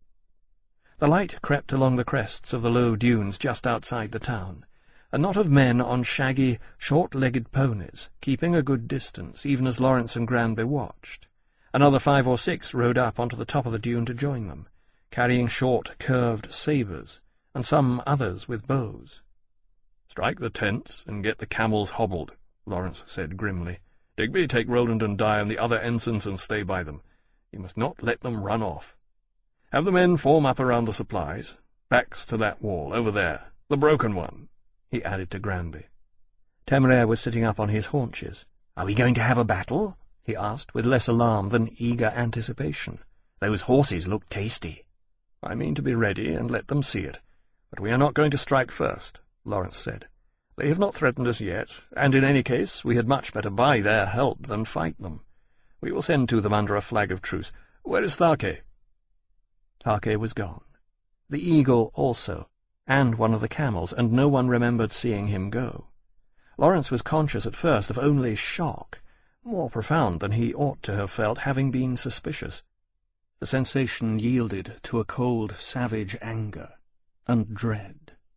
The light crept along the crests of the low dunes just outside the town. A knot of men on shaggy, short-legged ponies, keeping a good distance, even as Lawrence and Granby watched. Another 5 or 6 rode up onto the top of the dune to join them, carrying short, curved sabres, and some others with bows. "Strike the tents and get the camels hobbled," Lawrence said grimly. "Digby, take Roland and Dyer and the other ensigns and stay by them. You must not let them run off. Have the men form up around the supplies, backs to that wall, over there, the broken one," he added to Granby. Temeraire was sitting up on his haunches. "Are we going to have a battle?" he asked, with less alarm than eager anticipation. "Those horses look tasty." "I mean to be ready and let them see it, but we are not going to strike first," Lawrence said. "They have not threatened us yet, and in any case we had much better buy their help than fight them. We will send to them under a flag of truce. Where is Tharke?" Tharke was gone. The eagle also, and one of the camels, and no one remembered seeing him go. Lawrence was conscious at first of only shock, more profound than he ought to have felt, having been suspicious. The sensation yielded to a cold, savage anger and dread.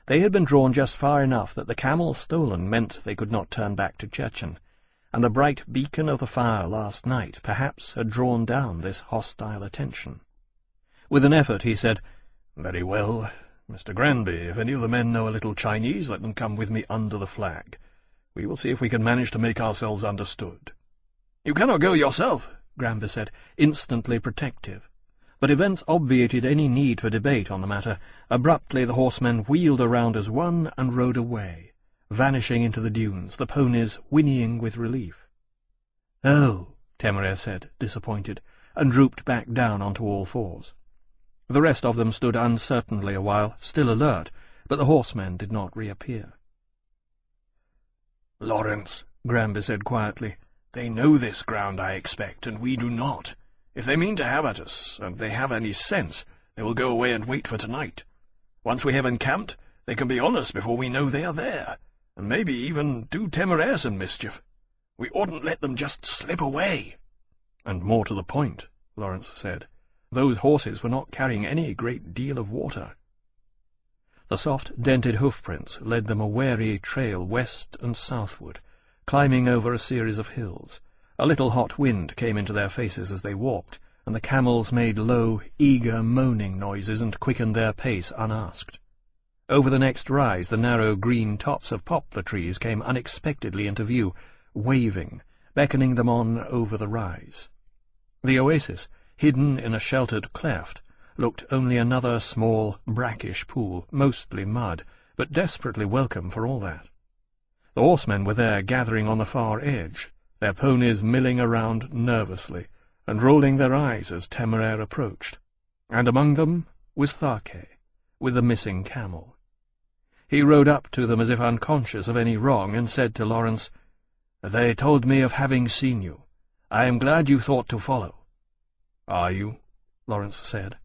They had been drawn just far enough that the camel stolen meant they could not turn back to Chechen, and the bright beacon of the fire last night perhaps had drawn down this hostile attention. With an effort he said, "Very well, Mr. Granby, if any of the men know a little Chinese, let them come with me under the flag. We will see if we can manage to make ourselves understood." "You cannot go yourself," Granby said, instantly protective. But events obviated any need for debate on the matter. Abruptly the horsemen wheeled around as one and rode away, vanishing into the dunes, the ponies whinnying with relief. "Oh," Temeraire said, disappointed, and drooped back down onto all fours. The rest of them stood uncertainly a while, still alert, but the horsemen did not reappear. "Lawrence," Granby said quietly, "they know this ground, I expect, and we do not. If they mean to have at us, and they have any sense, they will go away and wait for tonight. Once we have encamped, they can be on us before we know they are there, and maybe even do Temeraire some mischief. We oughtn't let them just slip away." "And more to the point," Lawrence said, "those horses were not carrying any great deal of water." The soft, dented hoofprints led them a wary trail west and southward, climbing over a series of hills. A little hot wind came into their faces as they walked, and the camels made low, eager, moaning noises and quickened their pace unasked. Over the next rise the narrow green tops of poplar trees came unexpectedly into view, waving, beckoning them on over the rise. The oasis, hidden in a sheltered cleft, looked only another small, brackish pool, mostly mud, but desperately welcome for all that. The horsemen were there gathering on the far edge, their ponies milling around nervously, and rolling their eyes as Temeraire approached, and among them was Tharke, with the missing camel. He rode up to them as if unconscious of any wrong, and said to Lawrence, "They told me of having seen you. I am glad you thought to follow." "Are you?" Lawrence said.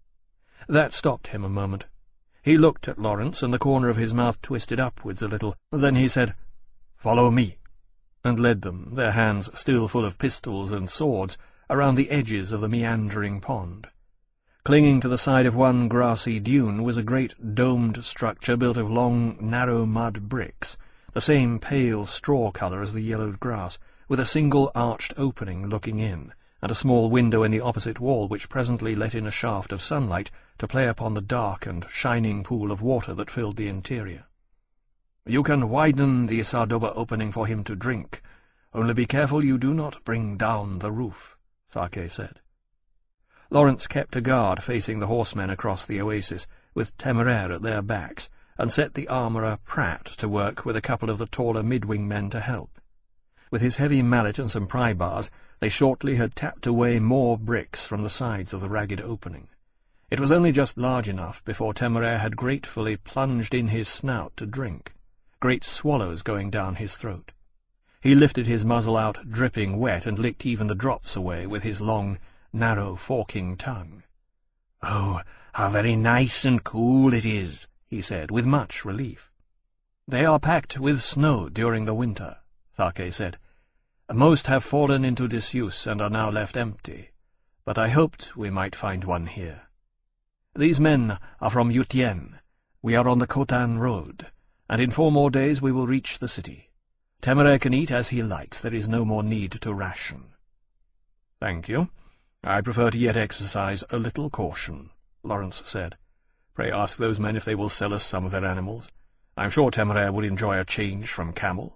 That stopped him a moment. He looked at Lawrence, and the corner of his mouth twisted upwards a little. Then he said, "Follow me," and led them, their hands still full of pistols and swords, around the edges of the meandering pond. Clinging to the side of one grassy dune was a great domed structure built of long, narrow mud bricks, the same pale straw colour as the yellowed grass, with a single arched opening looking in, and a small window in the opposite wall which presently let in a shaft of sunlight to play upon the dark and shining pool of water that filled the interior. "You can widen the Sardoba opening for him to drink. Only be careful you do not bring down the roof," Tharke said. Lawrence kept a guard facing the horsemen across the oasis, with Temeraire at their backs, and set the armourer Pratt to work with a couple of the taller mid-wing men to help. With his heavy mallet and some pry bars, they shortly had tapped away more bricks from the sides of the ragged opening. It was only just large enough before Temeraire had gratefully plunged in his snout to drink, great swallows going down his throat. He lifted his muzzle out dripping wet and licked even the drops away with his long, narrow, forking tongue. "Oh, how very nice and cool it is," he said, with much relief. "They are packed with snow during the winter," Tharke said. "Most have fallen into disuse and are now left empty, but I hoped we might find one here. These men are from Yutien. We are on the Khotan road, and in 4 more days we will reach the city. Temeraire can eat as he likes. There is no more need to ration." "Thank you. I prefer to yet exercise a little caution," Lawrence said. "Pray ask those men if they will sell us some of their animals. I am sure Temeraire would enjoy a change from camel."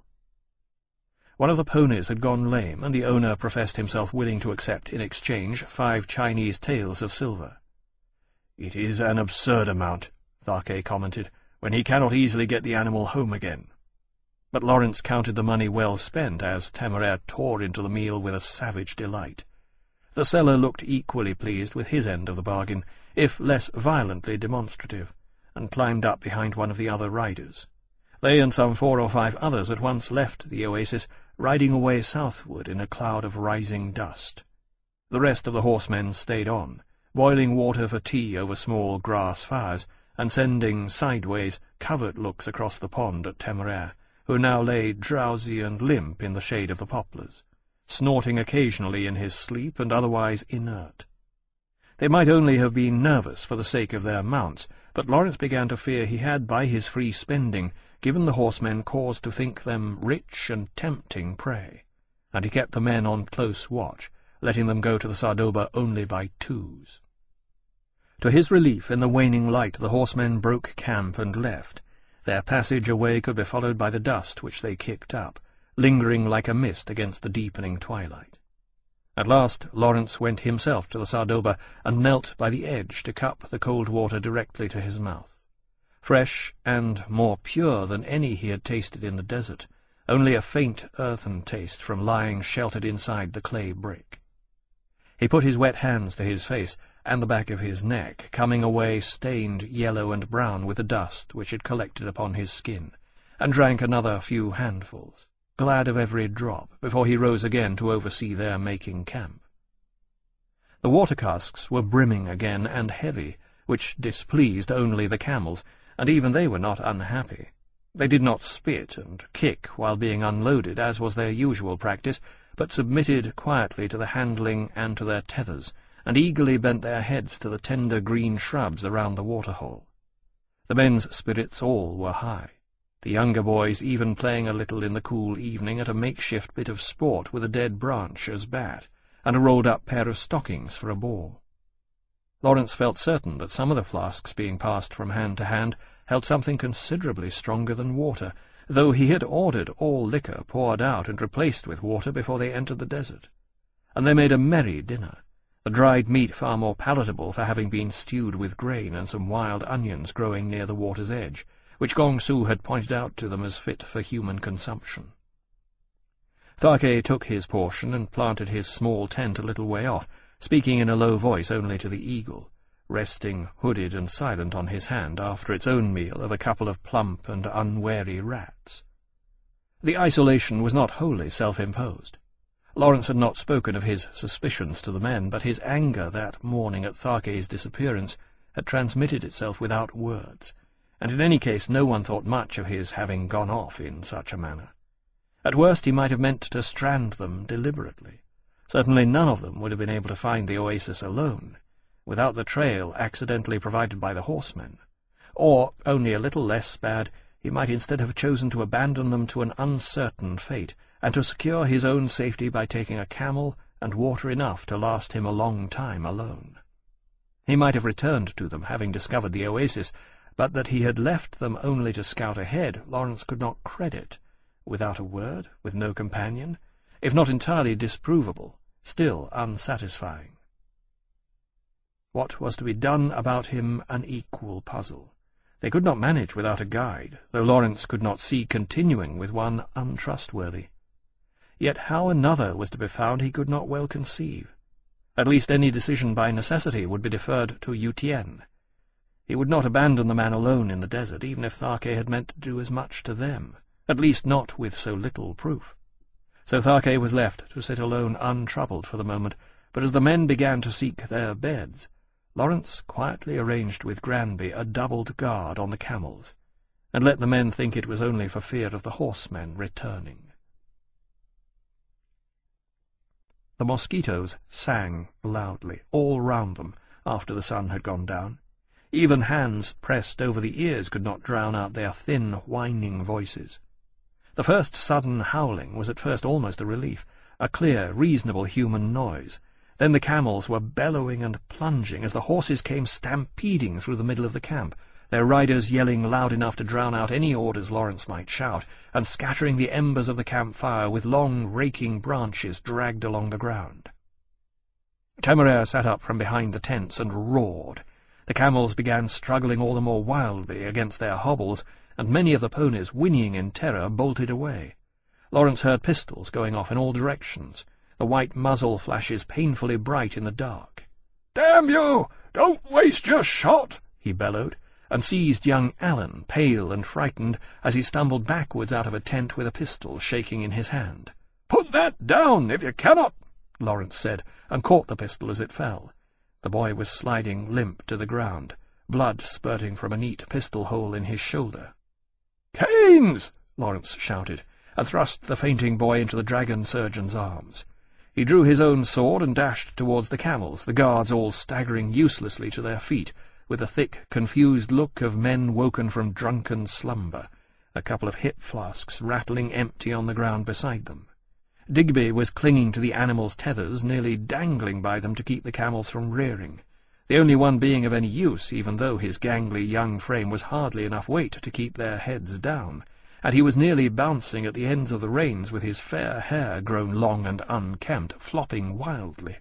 One of the ponies had gone lame, and the owner professed himself willing to accept in exchange 5 Chinese taels of silver. "It is an absurd amount," Tharke commented, "when he cannot easily get the animal home again." But Lawrence counted the money well spent as Temeraire tore into the meal with a savage delight. The seller looked equally pleased with his end of the bargain, if less violently demonstrative, and climbed up behind one of the other riders. They and some 4 or 5 others at once left the oasis, riding away southward in a cloud of rising dust. The rest of the horsemen stayed on, boiling water for tea over small grass fires, and sending sideways, covert looks across the pond at Temeraire, who now lay drowsy and limp in the shade of the poplars, snorting occasionally in his sleep and otherwise inert. They might only have been nervous for the sake of their mounts, but Lawrence began to fear he had, by his free spending, given the horsemen cause to think them rich and tempting prey, and he kept the men on close watch, letting them go to the Sardoba only by twos. To his relief, in the waning light, the horsemen broke camp and left. Their passage away could be followed by the dust which they kicked up, lingering like a mist against the deepening twilight. At last Lawrence went himself to the Sardoba and knelt by the edge to cup the cold water directly to his mouth. Fresh and more pure than any he had tasted in the desert, only a faint earthen taste from lying sheltered inside the clay brick. He put his wet hands to his face and the back of his neck, coming away stained yellow and brown with the dust which had collected upon his skin, and drank another few handfuls, glad of every drop, before he rose again to oversee their making camp. The water-casks were brimming again and heavy, which displeased only the camels, and even they were not unhappy. They did not spit and kick while being unloaded, as was their usual practice, but submitted quietly to the handling and to their tethers, and eagerly bent their heads to the tender green shrubs around the waterhole. The men's spirits all were high, the younger boys even playing a little in the cool evening at a makeshift bit of sport with a dead branch as bat, and a rolled-up pair of stockings for a ball. Lawrence felt certain that some of the flasks being passed from hand to hand held something considerably stronger than water, though he had ordered all liquor poured out and replaced with water before they entered the desert. And they made a merry dinner, the dried meat far more palatable for having been stewed with grain and some wild onions growing near the water's edge, which Gong Su had pointed out to them as fit for human consumption. Tharke took his portion and planted his small tent a little way off, speaking in a low voice only to the eagle, resting hooded and silent on his hand after its own meal of a couple of plump and unwary rats. The isolation was not wholly self-imposed. Lawrence had not spoken of his suspicions to the men, but his anger that morning at Tharke's disappearance had transmitted itself without words, and in any case no one thought much of his having gone off in such a manner. At worst he might have meant to strand them deliberately. Certainly none of them would have been able to find the oasis alone, without the trail accidentally provided by the horsemen. Or, only a little less bad, he might instead have chosen to abandon them to an uncertain fate, and to secure his own safety by taking a camel and water enough to last him a long time alone. He might have returned to them, having discovered the oasis, but that he had left them only to scout ahead, Lawrence could not credit. Without a word, with no companion, if not entirely disprovable, still unsatisfying. What was to be done about him an equal puzzle. They could not manage without a guide, though Lawrence could not see continuing with one untrustworthy. Yet how another was to be found he could not well conceive. At least any decision by necessity would be deferred to Yu Tien. He would not abandon the man alone in the desert, even if Tharke had meant to do as much to them, at least not with so little proof. So Tharke was left to sit alone untroubled for the moment, but as the men began to seek their beds, Lawrence quietly arranged with Granby a doubled guard on the camels, and let the men think it was only for fear of the horsemen returning. The mosquitoes sang loudly all round them after the sun had gone down. Even hands pressed over the ears could not drown out their thin, whining voices. The first sudden howling was at first almost a relief, a clear, reasonable human noise. Then the camels were bellowing and plunging as the horses came stampeding through the middle of the camp, their riders yelling loud enough to drown out any orders Lawrence might shout, and scattering the embers of the campfire with long, raking branches dragged along the ground. Temeraire sat up from behind the tents and roared. The camels began struggling all the more wildly against their hobbles, and many of the ponies, whinnying in terror, bolted away. Lawrence heard pistols going off in all directions, the white muzzle flashes painfully bright in the dark. "Damn you! Don't waste your shot!" he bellowed, and seized young Allen, pale and frightened, as he stumbled backwards out of a tent with a pistol shaking in his hand. "Put that down, if you cannot," Lawrence said, and caught the pistol as it fell. The boy was sliding limp to the ground, blood spurting from a neat pistol-hole in his shoulder. "Canes!" Lawrence shouted, and thrust the fainting boy into the dragon surgeon's arms. He drew his own sword and dashed towards the camels, the guards all staggering uselessly to their feet, with the thick, confused look of men woken from drunken slumber, a couple of hip flasks rattling empty on the ground beside them. Digby was clinging to the animals' tethers, nearly dangling by them to keep the camels from rearing, the only one being of any use, even though his gangly young frame was hardly enough weight to keep their heads down, and he was nearly bouncing at the ends of the reins with his fair hair, grown long and unkempt, flopping wildly.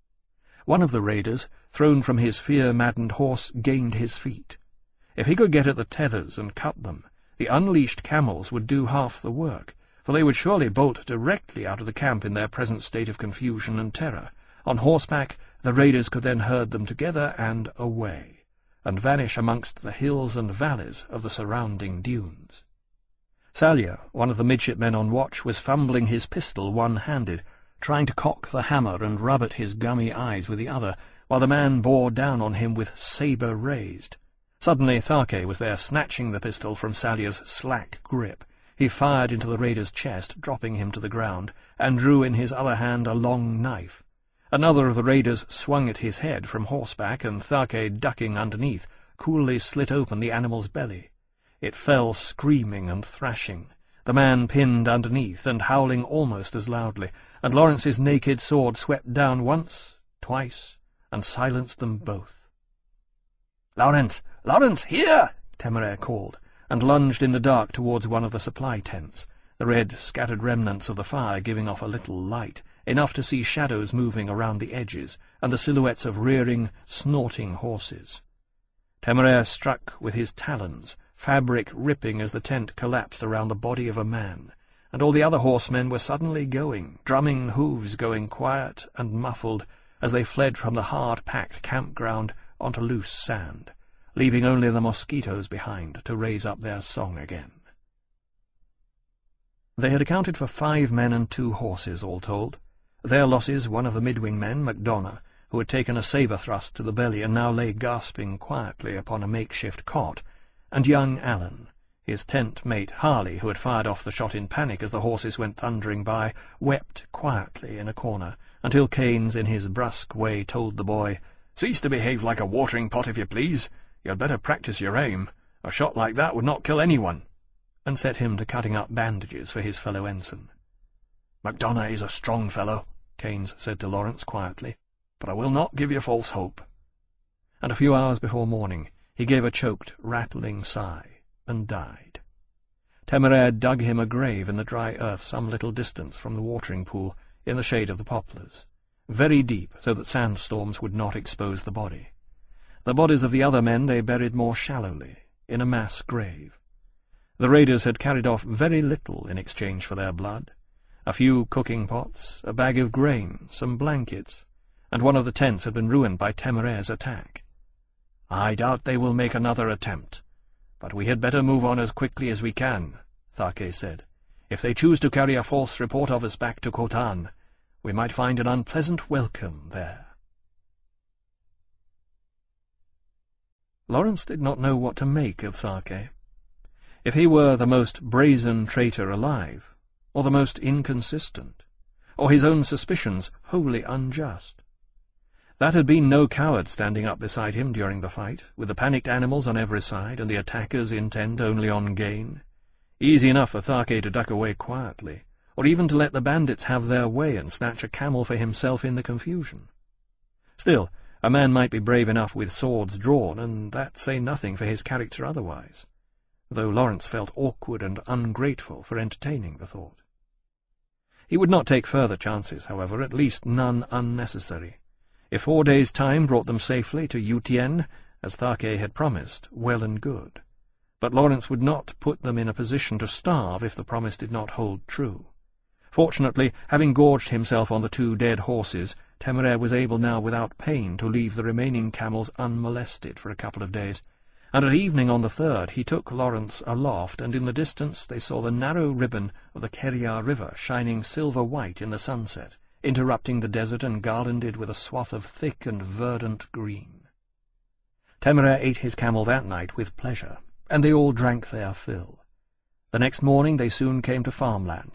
One of the raiders, thrown from his fear-maddened horse, gained his feet. If he could get at the tethers and cut them, the unleashed camels would do half the work, for they would surely bolt directly out of the camp in their present state of confusion and terror. On horseback, the raiders could then herd them together and away, and vanish amongst the hills and valleys of the surrounding dunes. Salyer, one of the midshipmen on watch, was fumbling his pistol one-handed, trying to cock the hammer and rub at his gummy eyes with the other, while the man bore down on him with sabre raised. Suddenly Tharke was there, snatching the pistol from Salyer's slack grip. He fired into the raider's chest, dropping him to the ground, and drew in his other hand a long knife. Another of the raiders swung at his head from horseback, and Tharke, ducking underneath, coolly slit open the animal's belly. It fell screaming and thrashing, the man pinned underneath and howling almost as loudly, and Lawrence's naked sword swept down once, twice, and silenced them both. "Lawrence! Lawrence, here!" Temeraire called, and lunged in the dark towards one of the supply tents, the red, scattered remnants of the fire giving off a little light, enough to see shadows moving around the edges, and the silhouettes of rearing, snorting horses. Temeraire struck with his talons, fabric ripping as the tent collapsed around the body of a man, and all the other horsemen were suddenly going, drumming hooves going quiet and muffled, as they fled from the hard-packed campground onto loose sand, leaving only the mosquitoes behind to raise up their song again. They had accounted for 5 men and 2 horses, all told. Their losses, one of the midwing men, MacDonough, who had taken a sabre thrust to the belly and now lay gasping quietly upon a makeshift cot, and young Allen, his tent mate Harley, who had fired off the shot in panic as the horses went thundering by, wept quietly in a corner, until Keynes, in his brusque way, told the boy, "Cease to behave like a watering pot, if you please. You had better practice your aim. A shot like that would not kill anyone," and set him to cutting up bandages for his fellow ensign. "MacDonough is a strong fellow," Keynes said to Lawrence quietly, "but I will not give you false hope." And a few hours before morning he gave a choked, rattling sigh, and died. Temeraire dug him a grave in the dry earth some little distance from the watering pool, in the shade of the poplars, very deep so that sandstorms would not expose the body. The bodies of the other men they buried more shallowly, in a mass grave. The raiders had carried off very little in exchange for their blood: a few cooking pots, a bag of grain, some blankets, and one of the tents had been ruined by Temeraire's attack. "I doubt they will make another attempt, but we had better move on as quickly as we can," Tharke said. "If they choose to carry a false report of us back to Khotan, we might find an unpleasant welcome there." Lawrence did not know what to make of Tharke. If he were the most brazen traitor alive, or the most inconsistent, or his own suspicions wholly unjust. That had been no coward standing up beside him during the fight, with the panicked animals on every side and the attackers intent only on gain. Easy enough for Tharke to duck away quietly, or even to let the bandits have their way and snatch a camel for himself in the confusion. Still, a man might be brave enough with swords drawn, and that say nothing for his character otherwise, though Lawrence felt awkward and ungrateful for entertaining the thought. He would not take further chances, however, at least none unnecessary. If 4 days' time brought them safely to Yutien, as Tharke had promised, well and good. But Lawrence would not put them in a position to starve if the promise did not hold true. Fortunately, having gorged himself on the 2 dead horses, Temeraire was able now without pain to leave the remaining camels unmolested for a couple of days, and at evening on the 3rd he took Lawrence aloft, and in the distance they saw the narrow ribbon of the Keria River shining silver-white in the sunset, interrupting the desert and garlanded with a swath of thick and verdant green. Temeraire ate his camel that night with pleasure, and they all drank their fill. The next morning they soon came to farmland,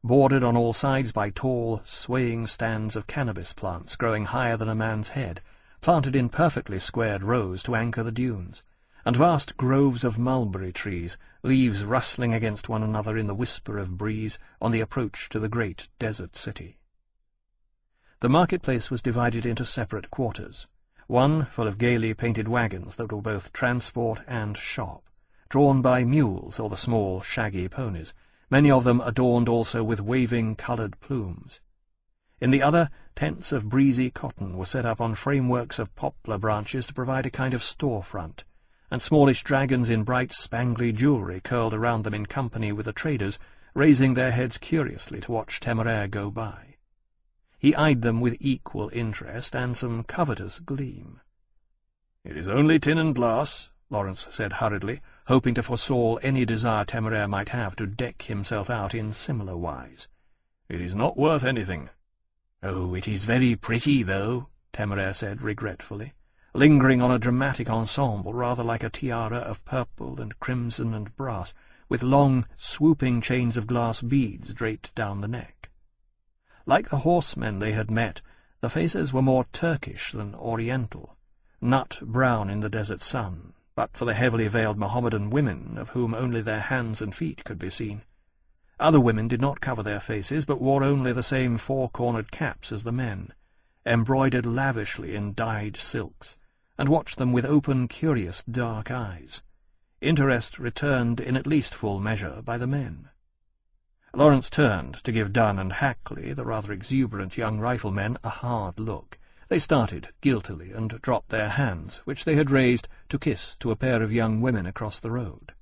bordered on all sides by tall, swaying stands of cannabis plants growing higher than a man's head, planted in perfectly squared rows to anchor the dunes, and vast groves of mulberry trees, leaves rustling against one another in the whisper of breeze on the approach to the great desert city. The marketplace was divided into separate quarters, one full of gaily painted wagons that were both transport and shop, drawn by mules or the small, shaggy ponies, many of them adorned also with waving coloured plumes. In the other, tents of breezy cotton were set up on frameworks of poplar branches to provide a kind of storefront, and smallish dragons in bright spangly jewellery curled around them in company with the traders, raising their heads curiously to watch Temeraire go by. He eyed them with equal interest and some covetous gleam. "It is only tin and glass," Lawrence said hurriedly, hoping to forestall any desire Temeraire might have to deck himself out in similar wise. "It is not worth anything." "Oh, it is very pretty, though," Temeraire said regretfully, lingering on a dramatic ensemble rather like a tiara of purple and crimson and brass, with long, swooping chains of glass beads draped down the neck. Like the horsemen they had met, the faces were more Turkish than Oriental, nut-brown in the desert sun, but for the heavily veiled Mohammedan women, of whom only their hands and feet could be seen. Other women did not cover their faces, but wore only the same four-cornered caps as the men, embroidered lavishly in dyed silks, and watched them with open, curious, dark eyes, interest returned in at least full measure by the men. Lawrence turned to give Dunn and Hackley, the rather exuberant young riflemen, a hard look. They started guiltily and dropped their hands, which they had raised to kiss to a pair of young women across the road.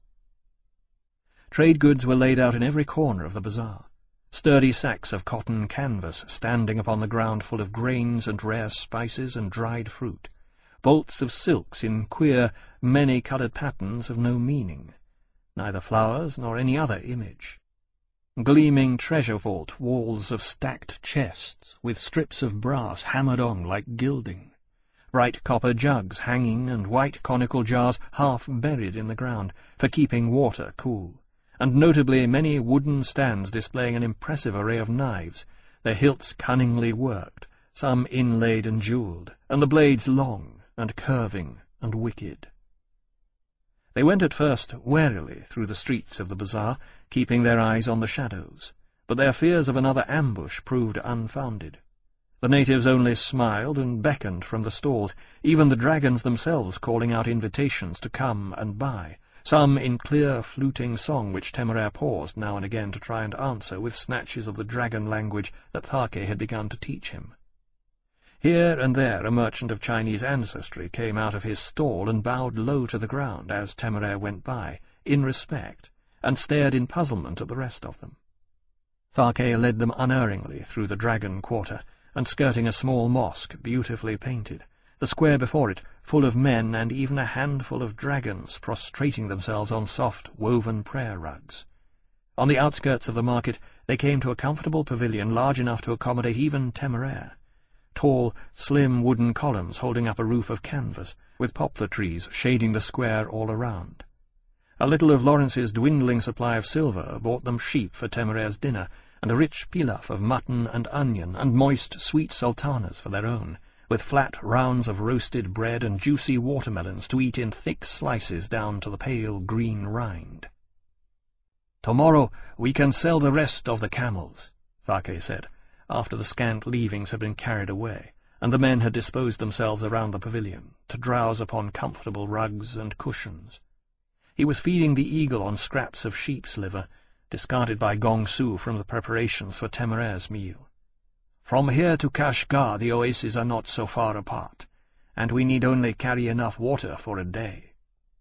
Trade goods were laid out in every corner of the bazaar, sturdy sacks of cotton canvas standing upon the ground full of grains and rare spices and dried fruit, bolts of silks in queer, many-coloured patterns of no meaning, neither flowers nor any other image, gleaming treasure vault walls of stacked chests with strips of brass hammered on like gilding, bright copper jugs hanging and white conical jars half buried in the ground for keeping water cool, and notably many wooden stands displaying an impressive array of knives, their hilts cunningly worked, some inlaid and jewelled, and the blades long and curving and wicked. They went at first warily through the streets of the bazaar, keeping their eyes on the shadows, but their fears of another ambush proved unfounded. The natives only smiled and beckoned from the stalls, even the dragons themselves calling out invitations to come and buy, some in clear fluting song which Temeraire paused now and again to try and answer with snatches of the dragon language that Tharke had begun to teach him. Here and there a merchant of Chinese ancestry came out of his stall and bowed low to the ground as Temeraire went by, in respect, and stared in puzzlement at the rest of them. Tharke led them unerringly through the dragon quarter, and skirting a small mosque beautifully painted, the square before it full of men and even a handful of dragons prostrating themselves on soft, woven prayer rugs. On the outskirts of the market they came to a comfortable pavilion large enough to accommodate even Temeraire, tall, slim wooden columns holding up a roof of canvas, with poplar trees shading the square all around. A little of Lawrence's dwindling supply of silver bought them sheep for Temeraire's dinner, and a rich pilaf of mutton and onion, and moist, sweet sultanas for their own, with flat rounds of roasted bread and juicy watermelons to eat in thick slices down to the pale green rind. "Tomorrow we can sell the rest of the camels," Tharke said, after the scant leavings had been carried away, and the men had disposed themselves around the pavilion, to drowse upon comfortable rugs and cushions. He was feeding the eagle on scraps of sheep's liver, discarded by Gong Su from the preparations for Temeraire's meal. "From here to Kashgar the oases are not so far apart, and we need only carry enough water for a day."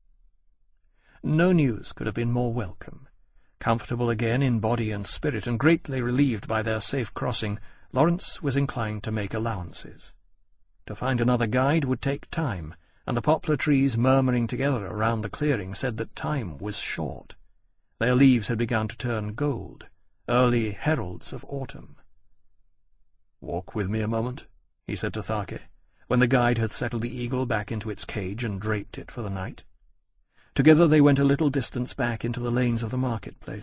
No news could have been more welcome. Comfortable again in body and spirit, and greatly relieved by their safe crossing, Lawrence was inclined to make allowances. To find another guide would take time, and the poplar trees murmuring together around the clearing said that time was short. Their leaves had begun to turn gold, early heralds of autumn. "Walk with me a moment," he said to Tharke, when the guide had settled the eagle back into its cage and draped it for the night. Together they went a little distance back into the lanes of the marketplace,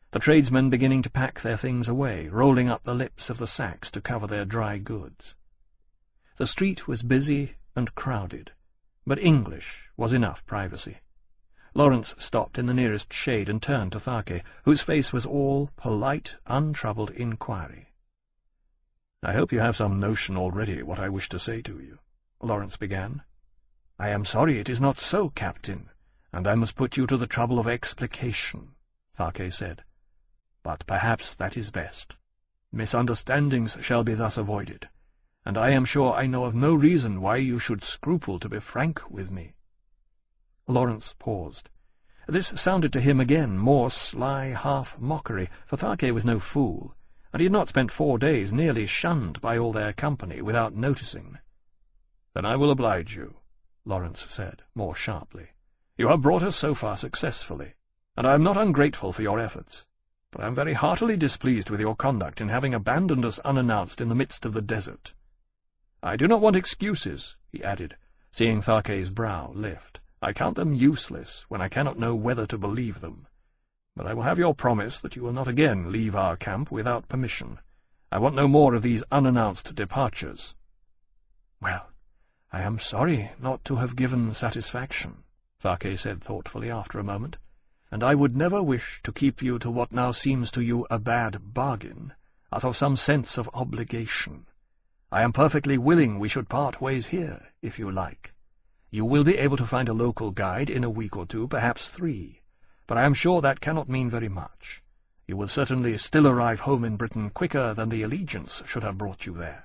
the tradesmen beginning to pack their things away, rolling up the lips of the sacks to cover their dry goods. The street was busy and crowded, but English was enough privacy. Lawrence stopped in the nearest shade and turned to Tharke, whose face was all polite, untroubled inquiry. "I hope you have some notion already what I wish to say to you," Lawrence began. "I am sorry it is not so, Captain, and I must put you to the trouble of explication," Tharke said. "But perhaps that is best. Misunderstandings shall be thus avoided, and I am sure I know of no reason why you should scruple to be frank with me." Lawrence paused. This sounded to him again more sly half-mockery, for Tharke was no fool, and he had not spent 4 days nearly shunned by all their company without noticing. "Then I will oblige you," Lawrence said, more sharply. "You have brought us so far successfully, and I am not ungrateful for your efforts, but I am very heartily displeased with your conduct in having abandoned us unannounced in the midst of the desert. I do not want excuses," he added, seeing Tharke's brow lift. "I count them useless when I cannot know whether to believe them. But I will have your promise that you will not again leave our camp without permission. I want no more of these unannounced departures." "Well, I am sorry not to have given satisfaction," Tharke said thoughtfully after a moment, "and I would never wish to keep you to what now seems to you a bad bargain, out of some sense of obligation. I am perfectly willing we should part ways here, if you like. You will be able to find a local guide in a week or 2, perhaps 3, but I am sure that cannot mean very much. You will certainly still arrive home in Britain quicker than the allegiance should have brought you there."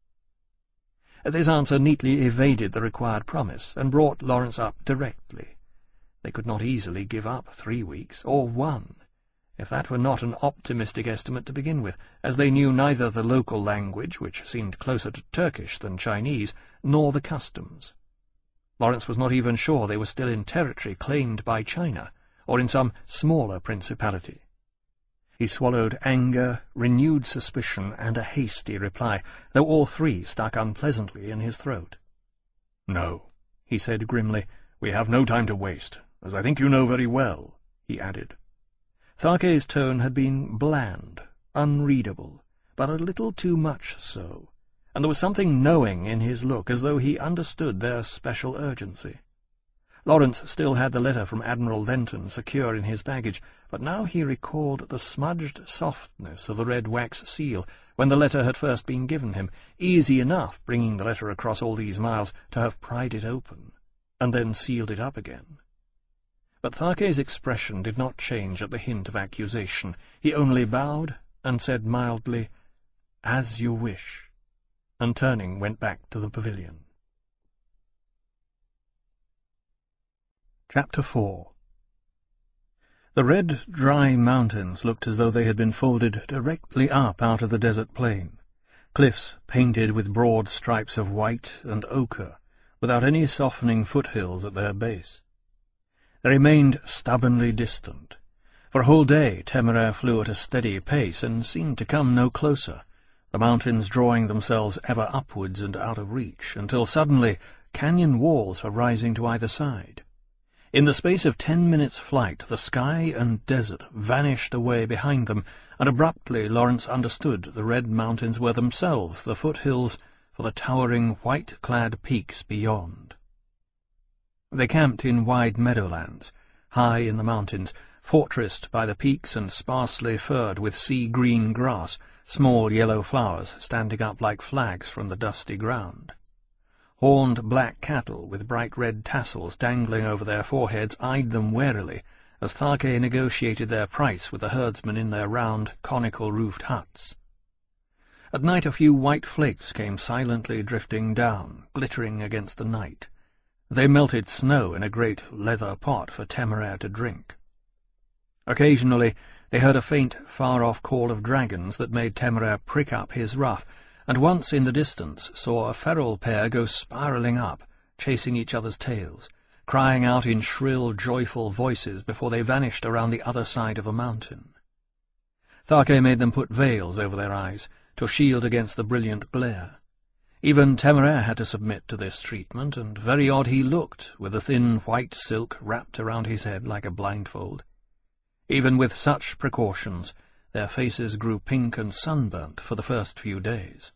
This answer neatly evaded the required promise, and brought Lawrence up directly. They could not easily give up 3 weeks, or 1, if that were not an optimistic estimate to begin with, as they knew neither the local language, which seemed closer to Turkish than Chinese, nor the customs. Lawrence was not even sure they were still in territory claimed by China, or in some smaller principality. He swallowed anger, renewed suspicion, and a hasty reply, though all 3 stuck unpleasantly in his throat. "No," he said grimly, "we have no time to waste, as I think you know very well," he added. Tharke's tone had been bland, unreadable, but a little too much so, and there was something knowing in his look, as though he understood their special urgency. Lawrence still had the letter from Admiral Lenton secure in his baggage, but now he recalled the smudged softness of the red wax seal when the letter had first been given him. Easy enough, bringing the letter across all these miles, to have pried it open, and then sealed it up again. But Tharke's expression did not change at the hint of accusation. He only bowed and said mildly, "As you wish," and turning went back to the pavilion. Chapter 4. The red, dry mountains looked as though they had been folded directly up out of the desert plain, cliffs painted with broad stripes of white and ochre, without any softening foothills at their base. They remained stubbornly distant. For a whole day Temeraire flew at a steady pace and seemed to come no closer, the mountains drawing themselves ever upwards and out of reach, until suddenly canyon walls were rising to either side. In the space of 10 minutes' flight the sky and desert vanished away behind them, and abruptly Lawrence understood the red mountains were themselves the foothills for the towering white-clad peaks beyond. They camped in wide meadowlands, high in the mountains, fortressed by the peaks and sparsely furred with sea-green grass, small yellow flowers standing up like flags from the dusty ground. Horned black cattle with bright red tassels dangling over their foreheads eyed them warily as Tharke negotiated their price with the herdsmen in their round, conical-roofed huts. At night a few white flakes came silently drifting down, glittering against the night. They melted snow in a great leather pot for Temeraire to drink. Occasionally they heard a faint, far-off call of dragons that made Temeraire prick up his ruff, and once in the distance saw a feral pair go spiralling up, chasing each other's tails, crying out in shrill, joyful voices before they vanished around the other side of a mountain. Tharke made them put veils over their eyes to shield against the brilliant glare. Even Temeraire had to submit to this treatment, and very odd he looked, with the thin white silk wrapped around his head like a blindfold. Even with such precautions, their faces grew pink and sunburnt for the first few days.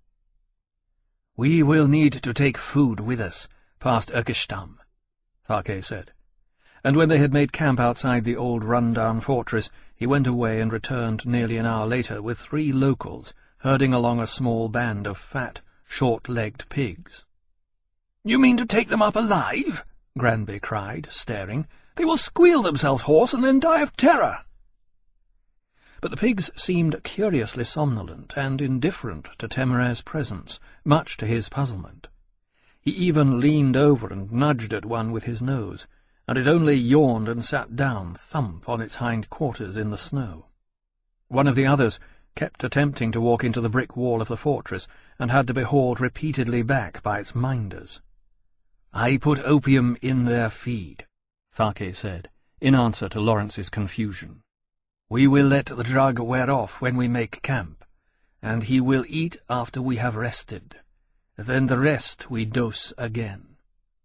"We will need to take food with us, past Urkestam," Tharke said. And when they had made camp outside the old run-down fortress, he went away and returned nearly an hour later with 3 locals, herding along a small band of fat, short-legged pigs. "You mean to take them up alive?" Granby cried, staring. "They will squeal themselves hoarse and then die of terror." But the pigs seemed curiously somnolent and indifferent to Temeraire's presence, much to his puzzlement. He even leaned over and nudged at one with his nose, and it only yawned and sat down, thump, on its hind quarters in the snow. One of the others kept attempting to walk into the brick wall of the fortress, and had to be hauled repeatedly back by its minders. "I put opium in their feed," Tharke said, in answer to Lawrence's confusion. "We will let the drug wear off when we make camp, and he will eat after we have rested. Then the rest we dose again."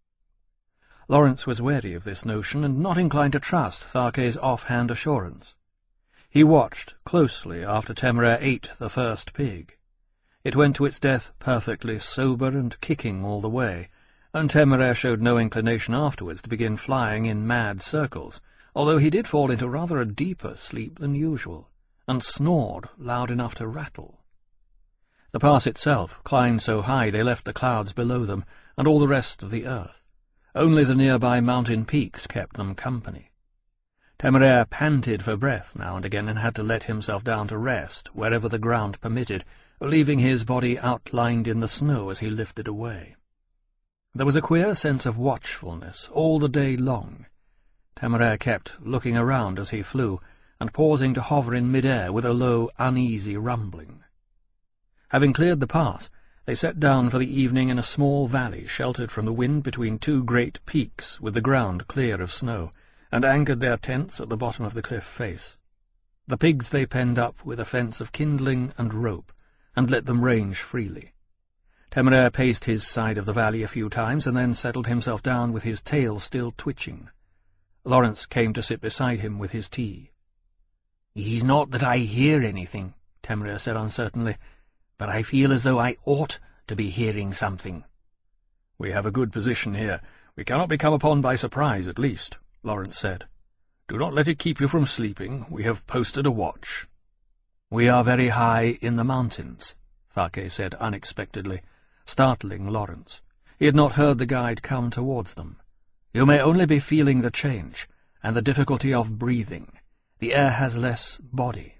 Lawrence was wary of this notion, and not inclined to trust Tharke's off-hand assurance. He watched closely after Temeraire ate the first pig. It went to its death perfectly sober and kicking all the way, and Temeraire showed no inclination afterwards to begin flying in mad circles, although he did fall into rather a deeper sleep than usual, and snored loud enough to rattle. The pass itself climbed so high they left the clouds below them, and all the rest of the earth. Only the nearby mountain peaks kept them company. Temeraire panted for breath now and again, and had to let himself down to rest wherever the ground permitted, leaving his body outlined in the snow as he lifted away. There was a queer sense of watchfulness all the day long. Temeraire kept looking around as he flew, and pausing to hover in mid-air with a low, uneasy rumbling. Having cleared the pass, they sat down for the evening in a small valley sheltered from the wind between 2 great peaks with the ground clear of snow, and anchored their tents at the bottom of the cliff face. The pigs they penned up with a fence of kindling and rope, and let them range freely. Temeraire paced his side of the valley a few times, and then settled himself down with his tail still twitching. Lawrence came to sit beside him with his tea. "It is not that I hear anything," Temeraire said uncertainly, "but I feel as though I ought to be hearing something." "We have a good position here. We cannot be come upon by surprise, at least," Lawrence said. "Do not let it keep you from sleeping. We have posted a watch." "We are very high in the mountains," Tharke said unexpectedly, startling Lawrence. He had not heard the guide come towards them. "You may only be feeling the change, and the difficulty of breathing. The air has less body."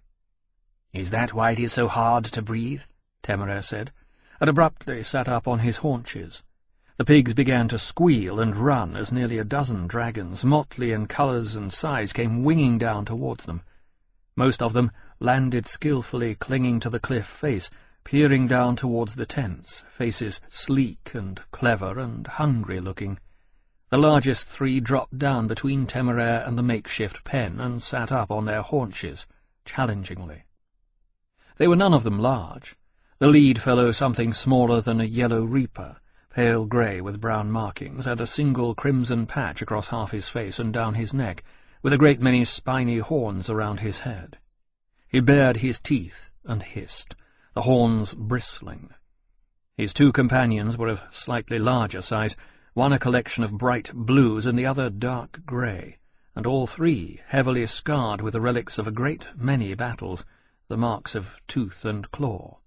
"Is that why it is so hard to breathe?" Temeraire said, and abruptly sat up on his haunches. The pigs began to squeal and run as nearly a dozen dragons, motley in colours and size, came winging down towards them. Most of them landed skilfully clinging to the cliff face, peering down towards the tents, faces sleek and clever and hungry-looking. The largest 3 dropped down between Temeraire and the makeshift pen and sat up on their haunches, challengingly. They were none of them large. The lead fellow something smaller than a yellow reaper, pale grey with brown markings, and a single crimson patch across half his face and down his neck, with a great many spiny horns around his head. He bared his teeth and hissed, the horns bristling. His 2 companions were of slightly larger size, one a collection of bright blues and the other dark grey, and all 3 heavily scarred with the relics of a great many battles, the marks of tooth and claw.